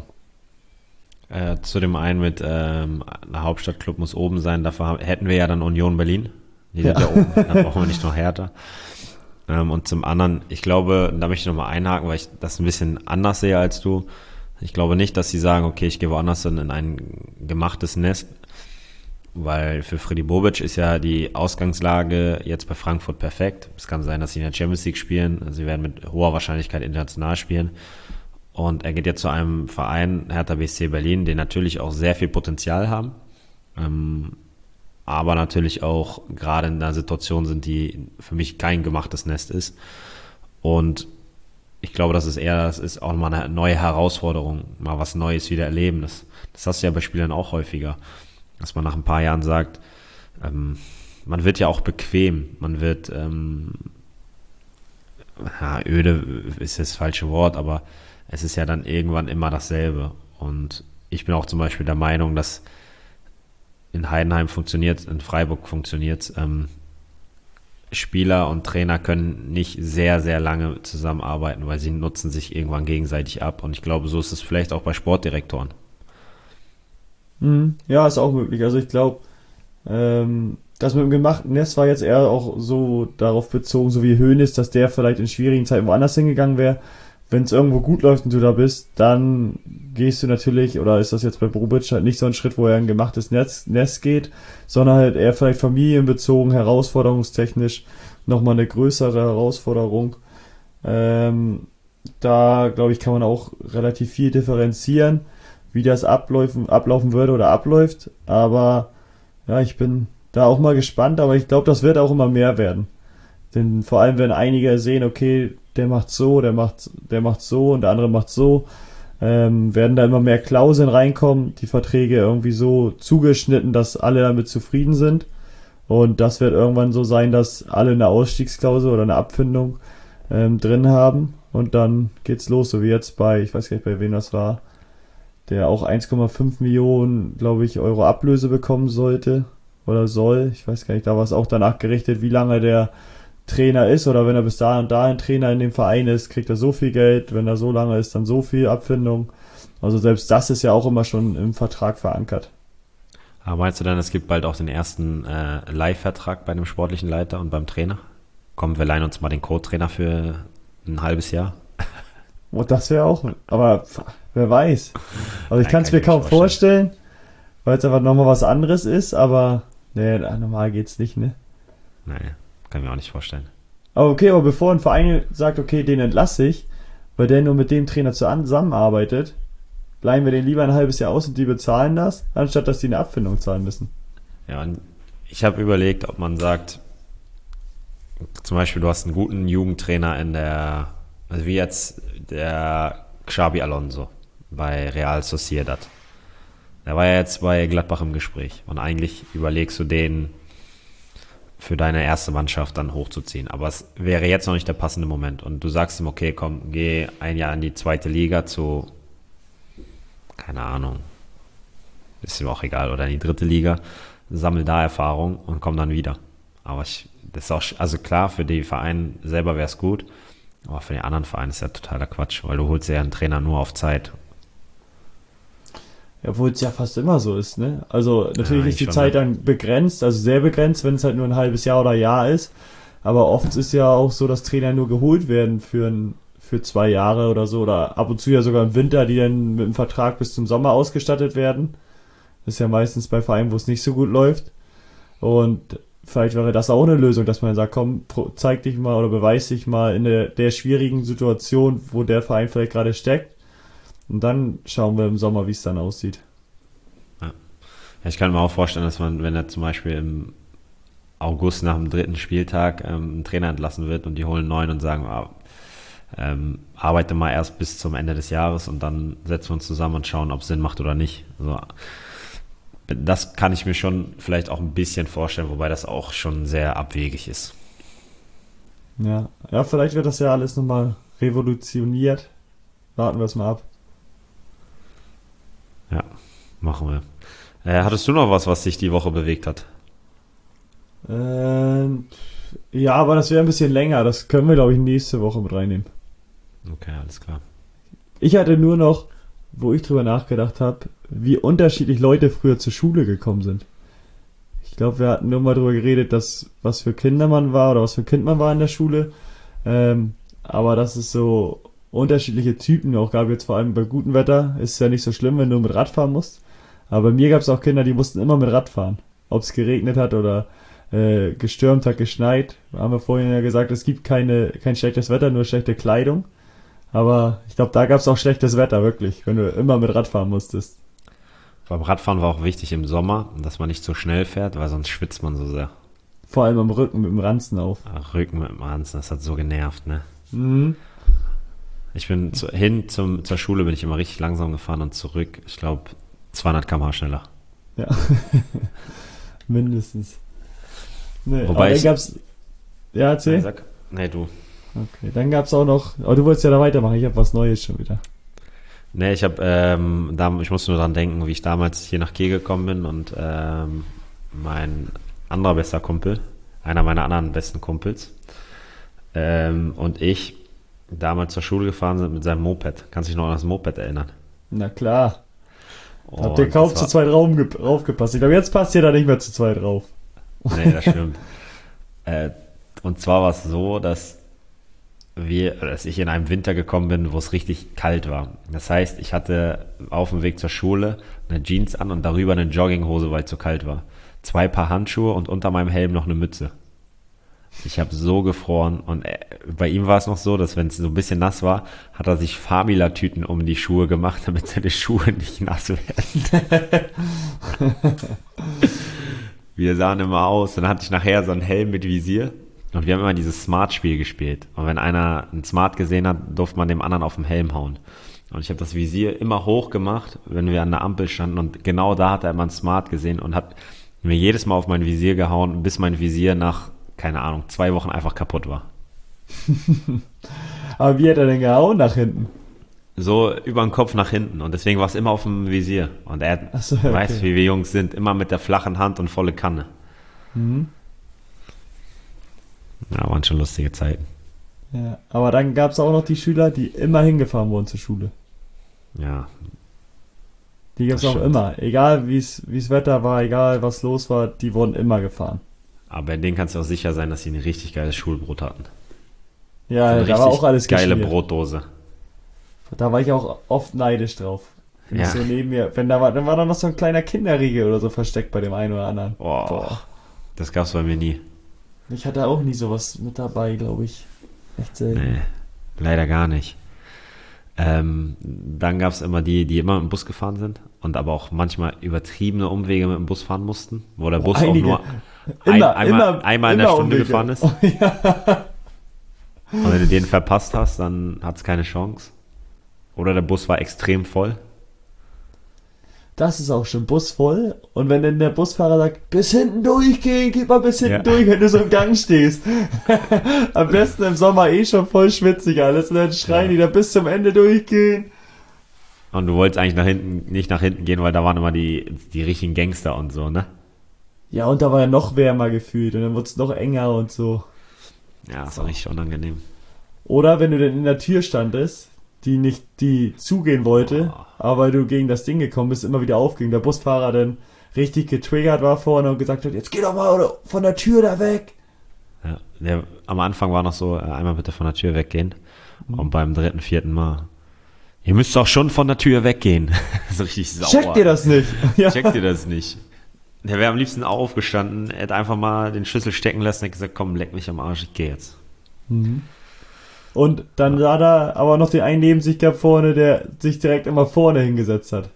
Zu dem einen mit ein Hauptstadtclub muss oben sein, dafür hätten wir ja dann Union Berlin. Die sind ja oben, da brauchen wir nicht noch Hertha. Und zum anderen, ich glaube, da möchte ich nochmal einhaken, weil ich das ein bisschen anders sehe als du. Ich glaube nicht, dass sie sagen, okay, ich gehe woanders in ein gemachtes Nest, weil für Freddy Bobic ist ja die Ausgangslage jetzt bei Frankfurt perfekt. Es kann sein, dass sie in der Champions League spielen. Sie werden mit hoher Wahrscheinlichkeit international spielen. Und er geht jetzt zu einem Verein, Hertha BSC Berlin, den natürlich auch sehr viel Potenzial haben, aber natürlich auch gerade in einer Situation sind, die für mich kein gemachtes Nest ist. Und ich glaube, das ist auch mal eine neue Herausforderung, mal was Neues wieder erleben. Das hast du ja bei Spielern auch häufiger, dass man nach ein paar Jahren sagt, man wird ja auch bequem. Man wird, öde ist das falsche Wort, aber es ist ja dann irgendwann immer dasselbe. Und ich bin auch zum Beispiel der Meinung, dass in Heidenheim funktioniert, in Freiburg funktioniert, Spieler und Trainer können nicht sehr, sehr lange zusammenarbeiten, weil sie nutzen sich irgendwann gegenseitig ab. Und ich glaube, so ist es vielleicht auch bei Sportdirektoren. Ja, ist auch möglich. Also ich glaube, das mit dem gemachten Nest war jetzt eher auch so darauf bezogen, so wie Hoeneß, dass der vielleicht in schwierigen Zeiten woanders hingegangen wäre. Wenn es irgendwo gut läuft und du da bist, dann gehst du natürlich, oder ist das jetzt bei Bobic halt nicht so ein Schritt, wo er ein gemachtes Nest geht, sondern halt eher vielleicht familienbezogen, herausforderungstechnisch nochmal eine größere Herausforderung. Da, glaube ich, kann man auch relativ viel differenzieren, wie das ablaufen würde oder abläuft. Aber ja, ich bin da auch mal gespannt, aber ich glaube, das wird auch immer mehr werden. Denn vor allem, wenn einige sehen, okay, der macht so, der macht so und der andere macht so, werden da immer mehr Klauseln reinkommen, die Verträge irgendwie so zugeschnitten, dass alle damit zufrieden sind. Und das wird irgendwann so sein, dass alle eine Ausstiegsklausel oder eine Abfindung drin haben. Und dann geht's los, so wie jetzt bei, ich weiß gar nicht, bei wem das war, der auch 1,5 Millionen, glaube ich, Euro Ablöse bekommen sollte oder soll. Ich weiß gar nicht, da war es auch danach gerichtet, wie lange der Trainer ist, oder wenn er bis dahin und dahin Trainer in dem Verein ist, kriegt er so viel Geld, wenn er so lange ist, dann so viel Abfindung. Also selbst das ist ja auch immer schon im Vertrag verankert. Aber meinst du dann, es gibt bald auch den ersten Leihvertrag bei dem sportlichen Leiter und beim Trainer? Komm, wir leihen uns mal den Co-Trainer für ein halbes Jahr. Und das wäre auch, aber wer weiß. Also ich Nein, kann es mir kaum vorstellen, weil es einfach nochmal was anderes ist, aber nee, normal geht's nicht, ne? Nein, kann ich mir auch nicht vorstellen. Aber okay, aber bevor ein Verein sagt, okay, den entlasse ich, weil der nur mit dem Trainer zusammenarbeitet, leihen wir den lieber ein halbes Jahr aus und die bezahlen das, anstatt dass die eine Abfindung zahlen müssen. Ja, und ich habe überlegt, ob man sagt, zum Beispiel, du hast einen guten Jugendtrainer in der, also wie jetzt der Xabi Alonso bei Real Sociedad. Der war ja jetzt bei Gladbach im Gespräch und eigentlich überlegst du den für deine erste Mannschaft dann hochzuziehen. Aber es wäre jetzt noch nicht der passende Moment. Und du sagst ihm, okay, komm, geh ein Jahr in die zweite Liga zu, keine Ahnung, ist ihm auch egal, oder in die dritte Liga, sammel da Erfahrung und komm dann wieder. Aber das ist auch, also klar, für die Vereine selber wäre es gut, aber für die anderen Vereine ist ja totaler Quatsch, weil du holst ja einen Trainer nur auf Zeit. Ja, obwohl es ja fast immer so ist, ne? Also natürlich Ja, ist die schon, Zeit ne? dann begrenzt, also sehr begrenzt, wenn es halt nur ein halbes Jahr oder Jahr ist. Aber oft ist ja auch so, dass Trainer nur geholt werden für 2 Jahre oder so, oder ab und zu ja sogar im Winter, die dann mit dem Vertrag bis zum Sommer ausgestattet werden. Das ist ja meistens bei Vereinen, wo es nicht so gut läuft. Und vielleicht wäre das auch eine Lösung, dass man sagt, komm, zeig dich mal oder beweis dich mal in der schwierigen Situation, wo der Verein vielleicht gerade steckt. Und dann schauen wir im Sommer, wie es dann aussieht. Ja, ich kann mir auch vorstellen, dass man, wenn er zum Beispiel im August nach dem 3. Spieltag ein Trainer entlassen wird und die holen 9 und sagen, arbeite mal erst bis zum Ende des Jahres und dann setzen wir uns zusammen und schauen, ob es Sinn macht oder nicht. Also, das kann ich mir schon vielleicht auch ein bisschen vorstellen, wobei das auch schon sehr abwegig ist. Ja, vielleicht wird das ja alles nochmal revolutioniert. Warten wir es mal ab. Ja, machen wir. Hattest du noch was dich die Woche bewegt hat? Ja, aber das wäre ein bisschen länger. Das können wir, glaube ich, nächste Woche mit reinnehmen. Okay, alles klar. Ich hatte nur noch, wo ich drüber nachgedacht habe, wie unterschiedlich Leute früher zur Schule gekommen sind. Ich glaube, wir hatten nur mal drüber geredet, dass was für Kinder man war oder was für ein Kind man war in der Schule. Aber dass es so unterschiedliche Typen auch gab, jetzt vor allem bei gutem Wetter, ist ja nicht so schlimm, wenn du mit Rad fahren musst. Aber bei mir gab es auch Kinder, die mussten immer mit Rad fahren. Ob es geregnet hat oder gestürmt hat, geschneit. Haben wir vorhin ja gesagt, es gibt kein schlechtes Wetter, nur schlechte Kleidung. Aber ich glaube, da gab es auch schlechtes Wetter, wirklich, wenn du immer mit Rad fahren musstest. Beim Radfahren war auch wichtig im Sommer, dass man nicht so schnell fährt, weil sonst schwitzt man so sehr. Vor allem am Rücken mit dem Ranzen auf. Rücken mit dem Ranzen, das hat so genervt, ne? Mhm. Ich bin zur Schule bin ich immer richtig langsam gefahren und zurück, ich glaube, 200 km/h schneller. Ja, mindestens. Nee, Wobei aber ich- dann gab's. Ja, erzähl. Nee, du. Okay, dann gab's auch noch. Aber du wolltest ja da weitermachen, ich habe was Neues schon wieder. Nee, ich musste nur dran denken, wie ich damals hier nach Kiel gekommen bin und mein anderer bester Kumpel, einer meiner anderen besten Kumpels, und ich damals zur Schule gefahren sind mit seinem Moped. Kannst du dich noch an das Moped erinnern? Na klar. Habt Und ihr kaum das zu zweit raufgepasst. Ich glaube, jetzt passt ihr da nicht mehr zu zweit drauf. Nee, das stimmt. Und zwar war es so, dass ich in einem Winter gekommen bin, wo es richtig kalt war. Das heißt, ich hatte auf dem Weg zur Schule eine Jeans an und darüber eine Jogginghose, weil es so kalt war. 2 Paar Handschuhe und unter meinem Helm noch eine Mütze. Ich habe so gefroren und bei ihm war es noch so, dass wenn es so ein bisschen nass war, hat er sich Famila-Tüten um die Schuhe gemacht, damit seine Schuhe nicht nass werden. Wir sahen immer aus. Dann hatte ich nachher so einen Helm mit Visier. Und wir haben immer dieses Smart-Spiel gespielt. Und wenn einer ein Smart gesehen hat, durfte man dem anderen auf den Helm hauen. Und ich habe das Visier immer hoch gemacht, wenn wir an der Ampel standen. Und genau da hat er immer ein Smart gesehen und hat mir jedes Mal auf mein Visier gehauen, bis mein Visier nach, keine Ahnung, 2 Wochen einfach kaputt war. Aber wie hat er denn gehauen nach hinten? So über den Kopf nach hinten. Und deswegen war es immer auf dem Visier. Und er Ach so, okay. weiß, wie wir Jungs sind, immer mit der flachen Hand und volle Kanne. Mhm. Ja, waren schon lustige Zeiten. Ja, aber dann gab's auch noch die Schüler, die immer hingefahren wurden zur Schule. Ja, Die gab's Das auch stimmt. immer. Egal wie's Wetter war, egal was los war, die wurden immer gefahren. aber bei denen kannst du auch sicher sein, dass sie ein richtig geiles Schulbrot hatten. Ja, Eine da war auch alles geile geschmiert. Brotdose. Da war ich auch oft neidisch drauf. Wenn Ja. ich so neben mir, dann war da noch so ein kleiner Kinderriegel oder so versteckt bei dem einen oder anderen. Boah. Das gab's bei mir nie. Ich hatte auch nie sowas mit dabei, glaube ich. Echt selten. Nee, leider gar nicht. Dann gab's immer die immer mit dem Bus gefahren sind und aber auch manchmal übertriebene Umwege mit dem Bus fahren mussten, wo der Bus Einige. auch nur einmal in der immer Stunde Umwege. gefahren ist. Und wenn du den verpasst hast, dann hat's keine Chance. Oder der Bus war extrem voll. Das ist auch schon Bus voll. Und wenn dann der Busfahrer sagt, bis hinten durchgehen, geh mal bis hinten Ja. durch, wenn du so im Gang stehst. Am besten im Sommer eh schon voll schwitzig alles. Und dann schreien die da bis zum Ende durchgehen. Und du wolltest eigentlich nicht nach hinten gehen, weil da waren immer die richtigen Gangster und so, ne? Ja, und da war ja noch wärmer gefühlt. Und dann wurde es noch enger und so. Ja, das war richtig unangenehm. Oder wenn du dann in der Tür standest, die zugehen wollte, aber weil du gegen das Ding gekommen bist, immer wieder aufging. Der Busfahrer dann richtig getriggert war vorne und gesagt hat, jetzt geh doch mal von der Tür da weg. Ja, am Anfang war noch so, einmal bitte von der Tür weggehen. Und beim 3., 4. Mal, ihr müsst auch schon von der Tür weggehen. So richtig sauer. Checkt ihr das nicht? Ja. Checkt ihr das nicht? Der wäre am liebsten aufgestanden, er hätte einfach mal den Schlüssel stecken lassen und gesagt, komm, leck mich am Arsch, ich geh jetzt. Und dann sah da aber noch den einen neben sich gab vorne, der sich direkt immer vorne hingesetzt hat.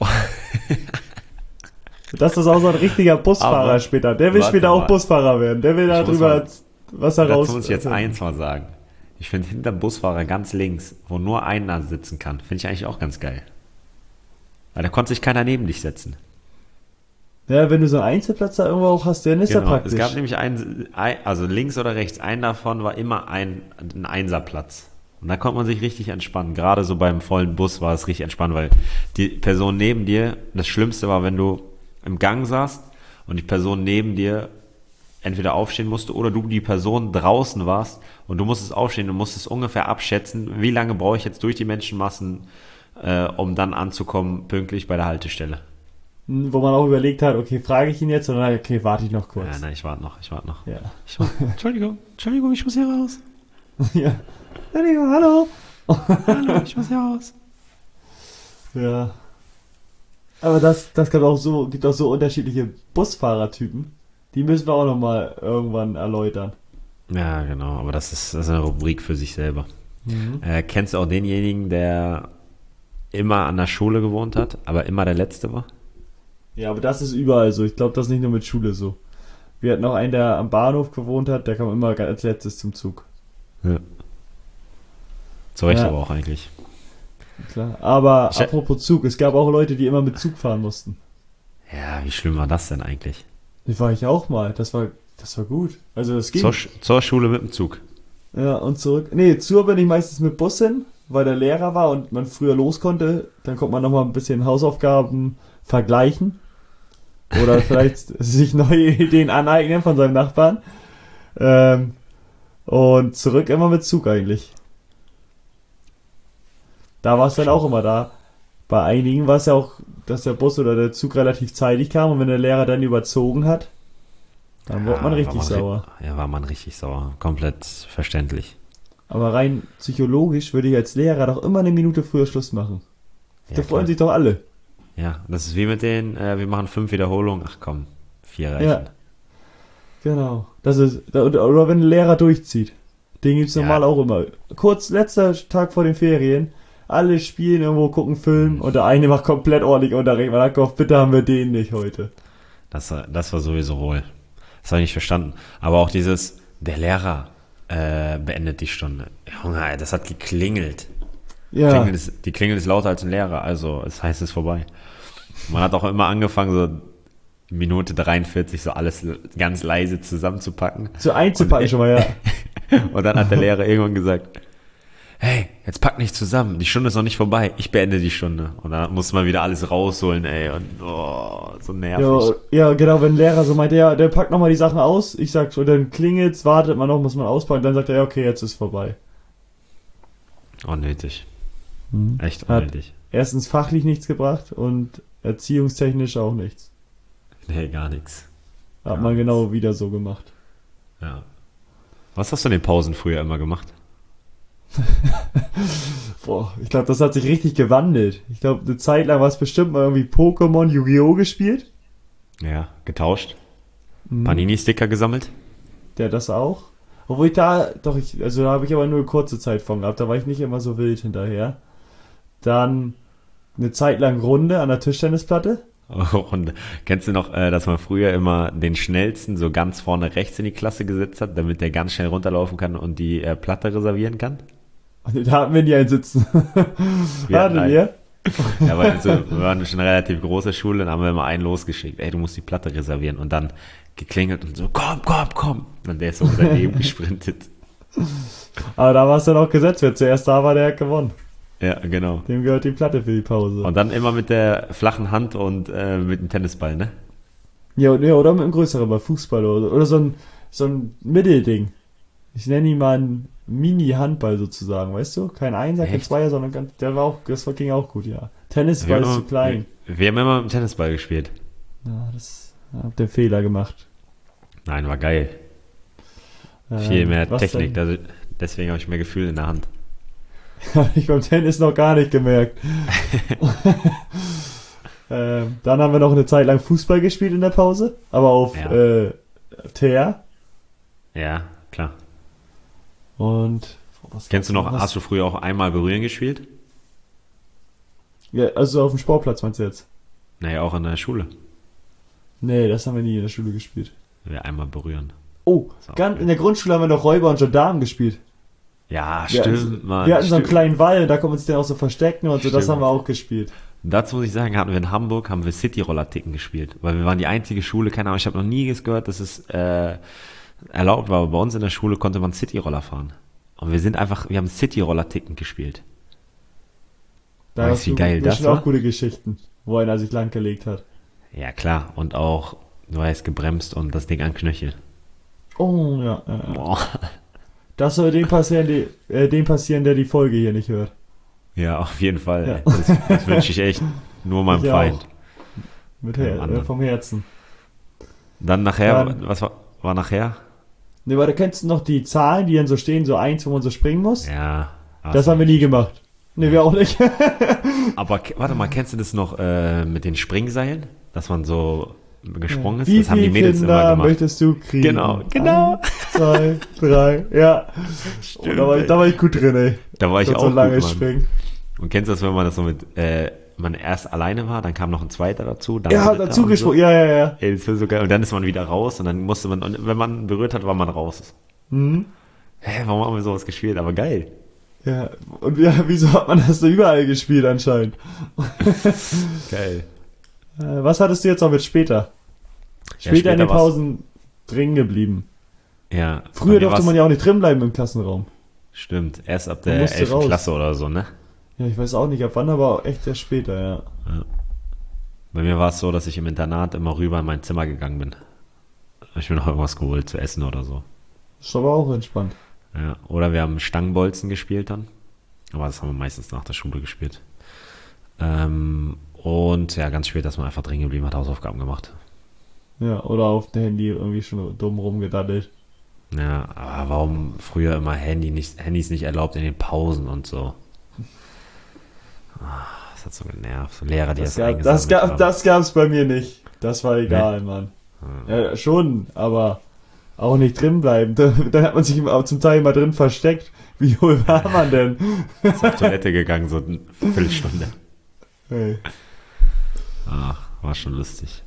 Das ist auch so ein richtiger Busfahrer Aber- später. Der will warte später auch mal. Busfahrer werden. Der will Ich muss darüber mal- was heraus. Dazu muss ich jetzt eins mal sagen. Ich finde hinter dem Busfahrer ganz links, wo nur einer sitzen kann, finde ich eigentlich auch ganz geil. Weil da konnte sich keiner neben dich setzen. Ja, wenn du so einen Einzelplatz da irgendwo auch hast, dann ist ja Genau. praktisch. Es gab nämlich also links oder rechts, einen davon war immer ein Einserplatz. Und da konnte man sich richtig entspannen. Gerade so beim vollen Bus war es richtig entspannt, weil die Person neben dir, das Schlimmste war, wenn du im Gang saßt und die Person neben dir entweder aufstehen musste oder du die Person draußen warst und du musstest aufstehen und musstest ungefähr abschätzen, wie lange brauche ich jetzt durch die Menschenmassen, um dann anzukommen, pünktlich bei der Haltestelle. Wo man auch überlegt hat, okay, frage ich ihn jetzt oder okay, warte ich noch kurz. Ja, nein, ich warte noch. Ja. Entschuldigung, ich muss hier raus. Ja. Hallo. Hallo, ich muss hier raus. Ja. Aber das gibt auch so unterschiedliche Busfahrertypen. Die müssen wir auch nochmal irgendwann erläutern. Ja, genau, aber das ist eine Rubrik für sich selber. Kennst du auch denjenigen, der immer an der Schule gewohnt hat, aber immer der Letzte war? Ja, aber das ist überall so. Ich glaube, das ist nicht nur mit Schule so. Wir hatten noch einen, der am Bahnhof gewohnt hat, der kam immer als letztes zum Zug. Ja. Zu Recht Ja. aber auch eigentlich. Klar. Aber Ich- apropos Zug, es gab auch Leute, die immer mit Zug fahren mussten. Ja, wie schlimm war das denn eigentlich? Das war ich auch mal. Das war Das war gut. Also das ging. Zur Schule mit dem Zug. Ja, und zurück. Nee, zur bin ich meistens mit Bus hin, weil der Lehrer war und man früher los konnte. Dann konnte man nochmal ein bisschen Hausaufgaben vergleichen. Oder vielleicht sich neue Ideen aneignen von seinem Nachbarn. Und zurück immer mit Zug eigentlich. Da war es dann auch immer da. Bei einigen war es ja auch, dass der Bus oder der Zug relativ zeitig kam und wenn der Lehrer dann überzogen hat, dann wurde man richtig sauer. Ja, war man richtig sauer. Komplett verständlich. Aber rein psychologisch würde ich als Lehrer doch immer eine Minute früher Schluss machen. Ja, Da freuen klar. sich doch alle. Ja, das ist wie mit den, wir machen 5 Wiederholungen. Ach komm, 4 reichen. Ja, genau. Das ist, oder wenn ein Lehrer durchzieht. Den gibt's Ja. normal auch immer. Kurz, letzter Tag vor den Ferien. Alle spielen irgendwo, gucken Film und der eine macht komplett ordentlich Unterricht. Man hat gehofft, bitte haben wir den nicht heute. Das war sowieso wohl. Das habe ich nicht verstanden. Aber auch der Lehrer beendet die Stunde. Junge, das hat geklingelt. Ja, Die Klingel ist lauter als ein Lehrer, also es heißt, es ist vorbei. Man hat auch immer angefangen, so Minute 43 so alles ganz leise zusammenzupacken. so einzupacken schon mal, ja. Und dann hat der Lehrer irgendwann gesagt, hey, jetzt pack nicht zusammen, die Stunde ist noch nicht vorbei, ich beende die Stunde. Und dann muss man wieder alles rausholen, ey, und so nervig. Ja, genau, wenn ein Lehrer so meint, ja, der packt nochmal die Sachen aus, ich sag schon, dann klingelt's, wartet man noch, muss man auspacken, dann sagt er, ja, okay, jetzt ist vorbei. Unnötig. Echt Hat unnötig. erstens fachlich nichts gebracht und erziehungstechnisch auch nichts. Nee, gar nichts. Hat man genau wieder so gemacht. Ja. Was hast du in den Pausen früher immer gemacht? Boah, ich glaube, das hat sich richtig gewandelt. Ich glaube, eine Zeit lang war es bestimmt mal irgendwie Pokémon, Yu-Gi-Oh! Gespielt. Ja, getauscht. Panini-Sticker gesammelt. Der das auch. Obwohl ich da habe ich aber nur eine kurze Zeit von gehabt, da war ich nicht immer so wild hinterher. Dann eine Zeit lang Runde an der Tischtennisplatte. Und kennst du noch, dass man früher immer den Schnellsten so ganz vorne rechts in die Klasse gesetzt hat, damit der ganz schnell runterlaufen kann und die Platte reservieren kann? Und da hatten wir nie einen sitzen. Hattet nein. ihr? Ja, weil wir waren schon eine relativ große Schule, dann haben wir immer einen losgeschickt. Ey, du musst die Platte reservieren. Und dann geklingelt und so, komm. Und der ist so daneben gesprintet. Aber da war es dann auch gesetzt, wer zuerst da war, der hat gewonnen. Ja, genau. Dem gehört die Platte für die Pause. Und dann immer mit der flachen Hand und mit dem Tennisball, ne? Ja, oder mit einem größeren, bei Fußball oder so ein Mittelding. Ich nenne ihn mal einen Mini-Handball sozusagen, weißt du? Kein Einser, kein Echt? Zweier, sondern ging auch gut, ja. Tennisball ist zu klein. Wir haben immer mit dem Tennisball gespielt. Ja, habt ihr Fehler gemacht. Nein, war geil. Viel mehr was Technik, denn? also deswegen habe ich mehr Gefühl in der Hand. Habe ich beim Tennis noch gar nicht gemerkt. Dann haben wir noch eine Zeit lang Fußball gespielt in der Pause, aber auf Ja. TR. Ja, klar. Und Kennst du noch, hast du früher auch einmal berühren gespielt? Ja, also auf dem Sportplatz meinst du jetzt? Naja, auch in der Schule. Nee, das haben wir nie in der Schule gespielt. Ja, einmal berühren. Oh, Ist auch in der Grundschule haben wir noch Räuber und Gendarmen gespielt. Ja, Wir stimmt, hatten, Mann. wir hatten so einen stimmt. kleinen Wall und da konnten wir uns dann auch so verstecken und so, das Stimmt. haben wir auch gespielt. Dazu muss ich sagen, hatten wir in Hamburg, haben wir City-Roller-Ticken gespielt. Weil wir waren die einzige Schule, keine Ahnung, ich habe noch nie gehört, dass es erlaubt war. Aber bei uns in der Schule konnte man City-Roller fahren. Und wir haben City-Roller-Ticken gespielt. Da Weißt hast du, wie du geil das bestimmt auch war? gute Geschichten, wo einer sich langgelegt hat. Ja, klar. Und auch, du weißt, gebremst und das Ding an Knöchel. Oh, ja. Boah. Das soll dem passieren, der die Folge hier nicht hört. Ja, auf jeden Fall. Ja. Ey. Das wünsche ich echt nur meinem Ich Feind. auch. Mit Keinem anderen. vom Herzen. Dann nachher, Dann- was war nachher? Ne, warte, kennst du noch die Zahlen, die dann so stehen, so 1, wo man so springen muss? Ja. Das haben wir nie gemacht. Ne, wir auch nicht. Aber warte mal, kennst du das noch mit den Springseilen? Dass man so gesprungen ist? Wie Das haben die viele Mädels Kinder immer gemacht. möchtest du kriegen? Genau. 1, 2, 3, ja. Stimmt, da war ich gut drin, ey. Da war ich Das auch so gut, lange Mann. springen. Und kennst du das, wenn man das so mit, man erst alleine war, dann kam noch ein zweiter dazu. Dann Ja, ein dritter dazu und gesprungen, so. ja. Ey, das war so geil. Und dann ist man wieder raus und dann musste man, und wenn man berührt hat, war man raus. Mhm. Hä, warum haben wir sowas gespielt? Aber geil. Ja, und wieso hat man das so überall gespielt anscheinend? Geil. Was hattest du jetzt noch mit später? Später in den war's- Pausen drin geblieben. Ja. Früher durfte man ja auch nicht drin bleiben im Klassenraum. Stimmt, erst ab Man der musste 11. raus. Klasse oder so, ne? Ja, ich weiß auch nicht, ab wann, aber echt erst später, ja. Bei mir war es so, dass ich im Internat immer rüber in mein Zimmer gegangen bin. Ich bin noch irgendwas geholt zu essen oder so. Ist aber auch entspannt. Ja. Oder wir haben Stangenbolzen gespielt dann. Aber das haben wir meistens nach der Schule gespielt. Und ja, ganz spät, dass man einfach drin geblieben hat, Hausaufgaben gemacht. Ja, oder auf dem Handy irgendwie schon dumm rumgedaddelt. Ja, aber warum früher immer Handys nicht erlaubt in den Pausen und so? Das hat so genervt. So Lehrer, die das eingesammelt haben. Das gab's bei mir nicht. Das war egal, Mann. Ja, schon, aber auch nicht drin bleiben. Dann hat man sich auch zum Teil mal drin versteckt. Wie hohl war man denn? Ist auf Toilette gegangen, so eine Viertelstunde. Hey. Ach, war schon lustig.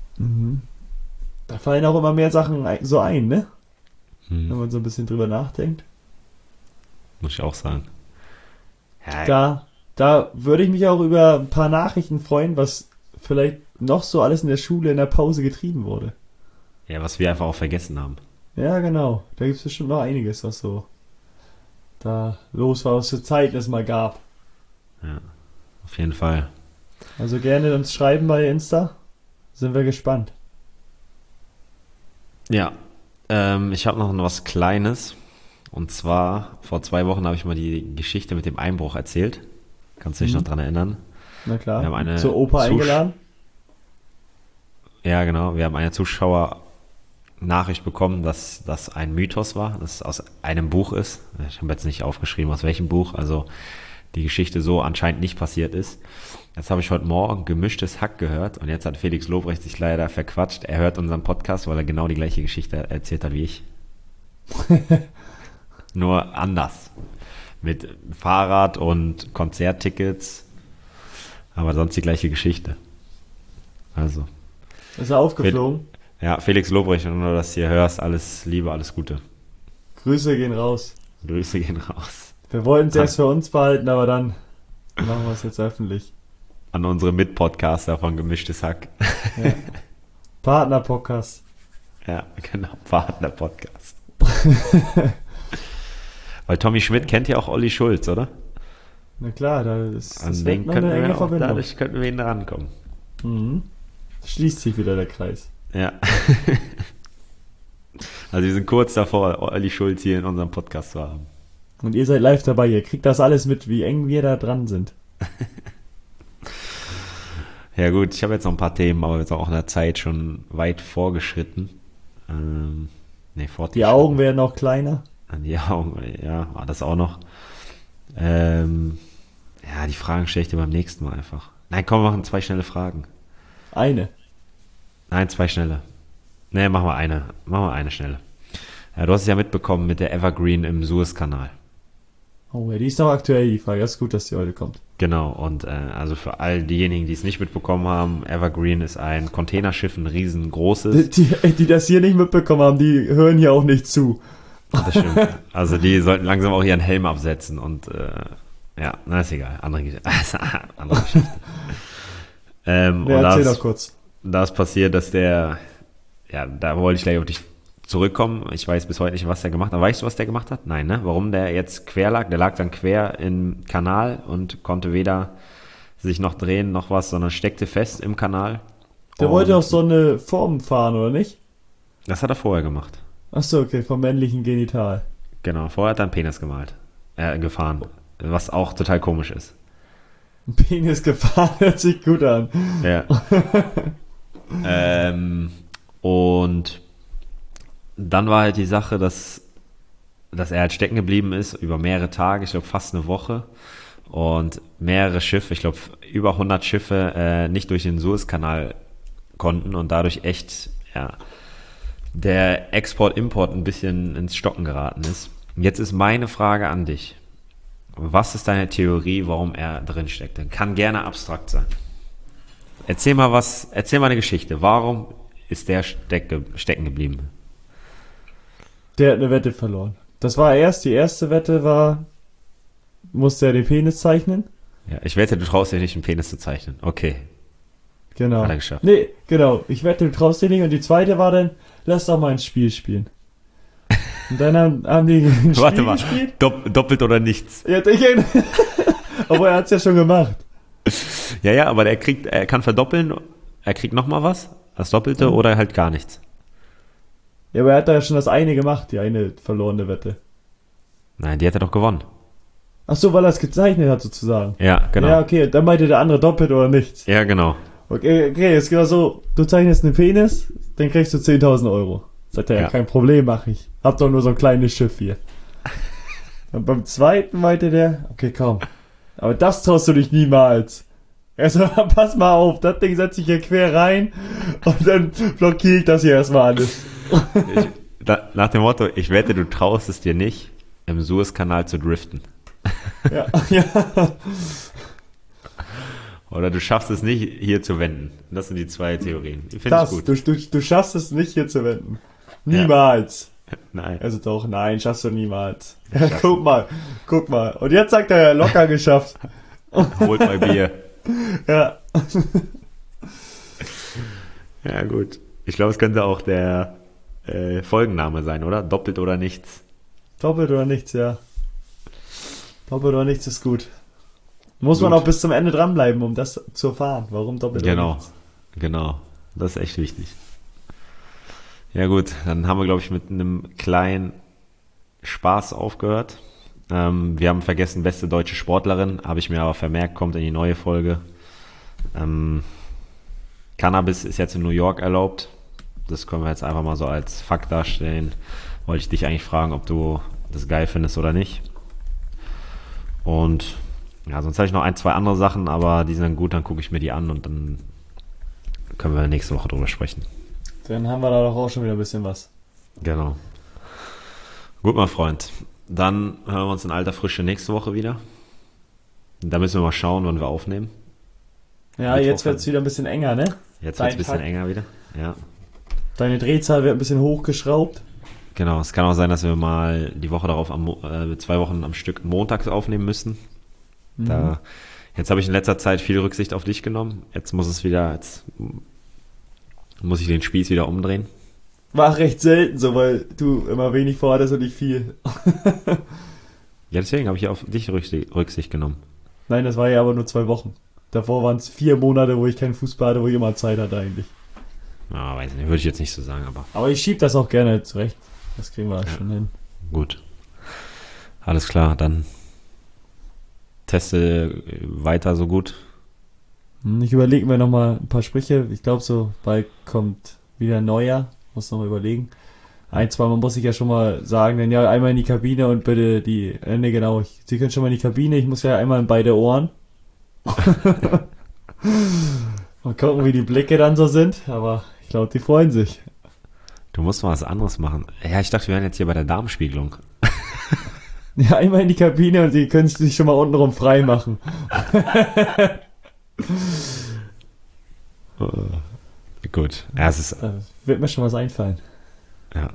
Da fallen auch immer mehr Sachen so ein, ne? Hm. Wenn man so ein bisschen drüber nachdenkt. Muss ich auch sagen. Ja, Da würde ich mich auch über ein paar Nachrichten freuen, was vielleicht noch so alles in der Schule in der Pause getrieben wurde. ja, was wir einfach auch vergessen haben. Ja, genau. Da gibt es bestimmt noch einiges, was so da los war, was für Zeiten es mal gab. Ja, auf jeden Fall. Also gerne uns schreiben bei Insta. Sind wir gespannt. Ja, ich habe noch was Kleines. Und zwar, vor 2 Wochen habe ich mal die Geschichte mit dem Einbruch erzählt. Kannst du dich noch dran erinnern? Na klar. Wir haben eine Zur Oper eingeladen. Ja, genau. Wir haben eine Zuschauernachricht bekommen, dass das ein Mythos war, dass es aus einem Buch ist. Ich habe jetzt nicht aufgeschrieben, aus welchem Buch. Also die Geschichte so anscheinend nicht passiert ist. Jetzt habe ich heute Morgen Gemischtes Hack gehört und jetzt hat Felix Lobrecht sich leider verquatscht. Er hört unseren Podcast, weil er genau die gleiche Geschichte erzählt hat wie ich. Nur anders. Mit Fahrrad und Konzerttickets. Aber sonst die gleiche Geschichte. Also. Ist er aufgeflogen? Ja, Felix Lobrecht, wenn du das hier hörst, alles Liebe, alles Gute. Grüße gehen raus. Grüße gehen raus. Wir wollten es erst für uns behalten, aber dann machen wir es jetzt öffentlich. An unsere Mitpodcaster von Gemischtes Hack. Ja. Partner-Podcast. Ja, genau, Partner-Podcast. Weil Tommy Schmidt kennt ja auch Olli Schulz, oder? Na klar, das An wird den noch eine könnten enge wir auch, Verbindung. dadurch könnten wir ihn rankommen. Mhm. Schließt sich wieder der Kreis. Ja. Also wir sind kurz davor, Olli Schulz hier in unserem Podcast zu haben. Und ihr seid live dabei, ihr kriegt das alles mit, wie eng wir da dran sind. Ja gut, ich habe jetzt noch ein paar Themen, aber wir sind auch in der Zeit schon weit vorgeschritten. Fortgeschritten. Die Augen werden noch kleiner. An die Augen, ja, war das auch noch. Die Fragen stelle ich dir beim nächsten Mal einfach. Nein, komm, wir machen 2 schnelle Fragen. Eine. Nein, 2 schnelle. Nee, machen wir eine. Machen wir eine schnelle. Ja, du hast es ja mitbekommen mit der Evergreen im Suezkanal. Oh ja, die ist noch aktuell, die Frage. Das ist gut, dass die heute kommt. Genau, und also für all diejenigen, die es nicht mitbekommen haben, Evergreen ist ein Containerschiff, ein riesengroßes. Die das hier nicht mitbekommen haben, die hören hier auch nicht zu. Das stimmt. Also die sollten langsam auch ihren Helm absetzen und ist egal. Andere Geschichte. Und erzähl doch kurz. Da ist passiert, dass da wollte ich gleich auf dich zurückkommen. Ich weiß bis heute nicht, was der gemacht hat. Weißt du, was der gemacht hat? Nein, ne? Warum der jetzt quer lag? Der lag dann quer im Kanal und konnte weder sich noch drehen noch was, sondern steckte fest im Kanal. Der wollte auch so eine Form fahren, oder nicht? Das hat er vorher gemacht. Achso, okay, vom männlichen Genital. Genau, vorher hat er einen Penis gefahren. Was auch total komisch ist. Ein Penis gefahren hört sich gut an. Ja. Und dann war halt die Sache, dass er halt stecken geblieben ist über mehrere Tage, ich glaube fast eine Woche. Und mehrere Schiffe, ich glaube über 100 Schiffe nicht durch den Suezkanal konnten und dadurch echt, der Export-Import ein bisschen ins Stocken geraten ist. Jetzt ist meine Frage an dich. Was ist deine Theorie, warum er drin steckte? Kann gerne abstrakt sein. Erzähl mal eine Geschichte. Warum ist der stecken geblieben? Der hat eine Wette verloren. Das war die erste Wette war, musste er den Penis zeichnen. Ja, ich wette, du traust dir nicht, einen Penis zu zeichnen. Okay. Genau. Hat er geschafft. Nee, genau. Ich wette, du traust dir nicht. Und die zweite war dann, lass doch mal ein Spiel spielen. Und dann haben die ein Spiel Warte mal, gespielt. doppelt oder nichts. Ja, aber er hat's ja schon gemacht. Ja, aber er kann verdoppeln, er kriegt nochmal was, das Doppelte oder halt gar nichts. Ja, aber er hat da ja schon das eine gemacht, die eine verlorene Wette. Nein, die hat er doch gewonnen. Ach so, weil er es gezeichnet hat sozusagen. Ja, genau. Ja, okay, dann meinte der andere doppelt oder nichts. Ja, genau. Okay, ist genau so, du zeichnest einen Penis, dann kriegst du 10.000 Euro. Sagt er, ja, kein Problem, mach ich. Hab doch nur so ein kleines Schiff hier. Und beim zweiten meinte der, okay, komm. Aber das traust du dich niemals. Er so, pass mal auf, das Ding setze ich hier quer rein und dann blockiere ich das hier erstmal alles. Nach dem Motto, ich wette, du traust es dir nicht, im Suezkanal zu driften. Ja. Oder du schaffst es nicht, hier zu wenden. Das sind die zwei Theorien. Finde ich gut. Du schaffst es nicht, hier zu wenden. Niemals. Ja. Nein. Also doch, nein, schaffst du niemals. Ja, guck mal. Und jetzt sagt er, locker geschafft. Holt mal Bier. Ja. Ja, gut. Ich glaube, es könnte auch der Folgenname sein, oder? Doppelt oder nichts. Doppelt oder nichts, ja. Doppelt oder nichts ist gut. Muss man auch bis zum Ende dranbleiben, um das zu erfahren. Warum doppelt oder nichts? Genau. Das ist echt wichtig. Ja gut, dann haben wir, glaube ich, mit einem kleinen Spaß aufgehört. Wir haben vergessen, beste deutsche Sportlerin, habe ich mir aber vermerkt, kommt in die neue Folge. Cannabis ist jetzt in New York erlaubt. Das können wir jetzt einfach mal so als Fakt darstellen. Wollte ich dich eigentlich fragen, ob du das geil findest oder nicht. Und ja, sonst habe ich noch 1, 2 andere Sachen, aber die sind dann gut, dann gucke ich mir die an und dann können wir nächste Woche drüber sprechen. Dann haben wir da doch auch schon wieder ein bisschen was. Genau. Gut, mein Freund. Dann hören wir uns in alter Frische nächste Woche wieder. Da müssen wir mal schauen, wann wir aufnehmen. Ja, jetzt wird es wieder ein bisschen enger, ne? Jetzt wird es ein bisschen enger wieder, ja. Deine Drehzahl wird ein bisschen hochgeschraubt. Genau, es kann auch sein, dass wir mal die Woche darauf 2 Wochen am Stück montags aufnehmen müssen. Jetzt habe ich in letzter Zeit viel Rücksicht auf dich genommen. Jetzt muss ich den Spieß wieder umdrehen. War recht selten so, weil du immer wenig vorhattest und ich viel. Ja, deswegen habe ich auf dich Rücksicht genommen. Nein, das war ja aber nur 2 Wochen. Davor waren es 4 Monate, wo ich keinen Fußball hatte, wo ich immer Zeit hatte eigentlich. Ja, weiß nicht, würde ich jetzt nicht so sagen, aber ich schieb das auch gerne zurecht. Das kriegen wir schon hin. Gut. Alles klar, dann teste weiter so gut. Ich überlege mir nochmal ein paar Sprüche. Ich glaube, so bald kommt wieder ein neuer. Muss nochmal überlegen. 1, 2 Mal muss ich ja schon mal sagen, denn ja, einmal in die Kabine und bitte Sie können schon mal in die Kabine, ich muss ja einmal in beide Ohren. Mal gucken, wie die Blicke dann so sind, aber ich glaube, die freuen sich. Du musst mal was anderes machen. Ja, ich dachte, wir wären jetzt hier bei der Darmspiegelung. Ja, einmal in die Kabine und Sie können sich schon mal untenrum frei machen. Gut. Ja, da wird mir schon was einfallen. Ja.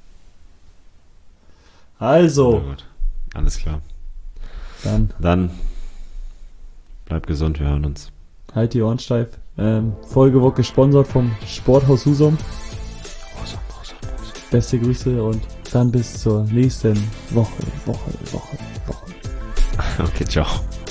Also. Na gut. Alles klar. Dann bleib gesund, wir hören uns. Halt die Ohren steif. Folge wird gesponsert vom Sporthaus Husum. Beste Grüße und dann bis zur nächsten Woche. Okay, ciao.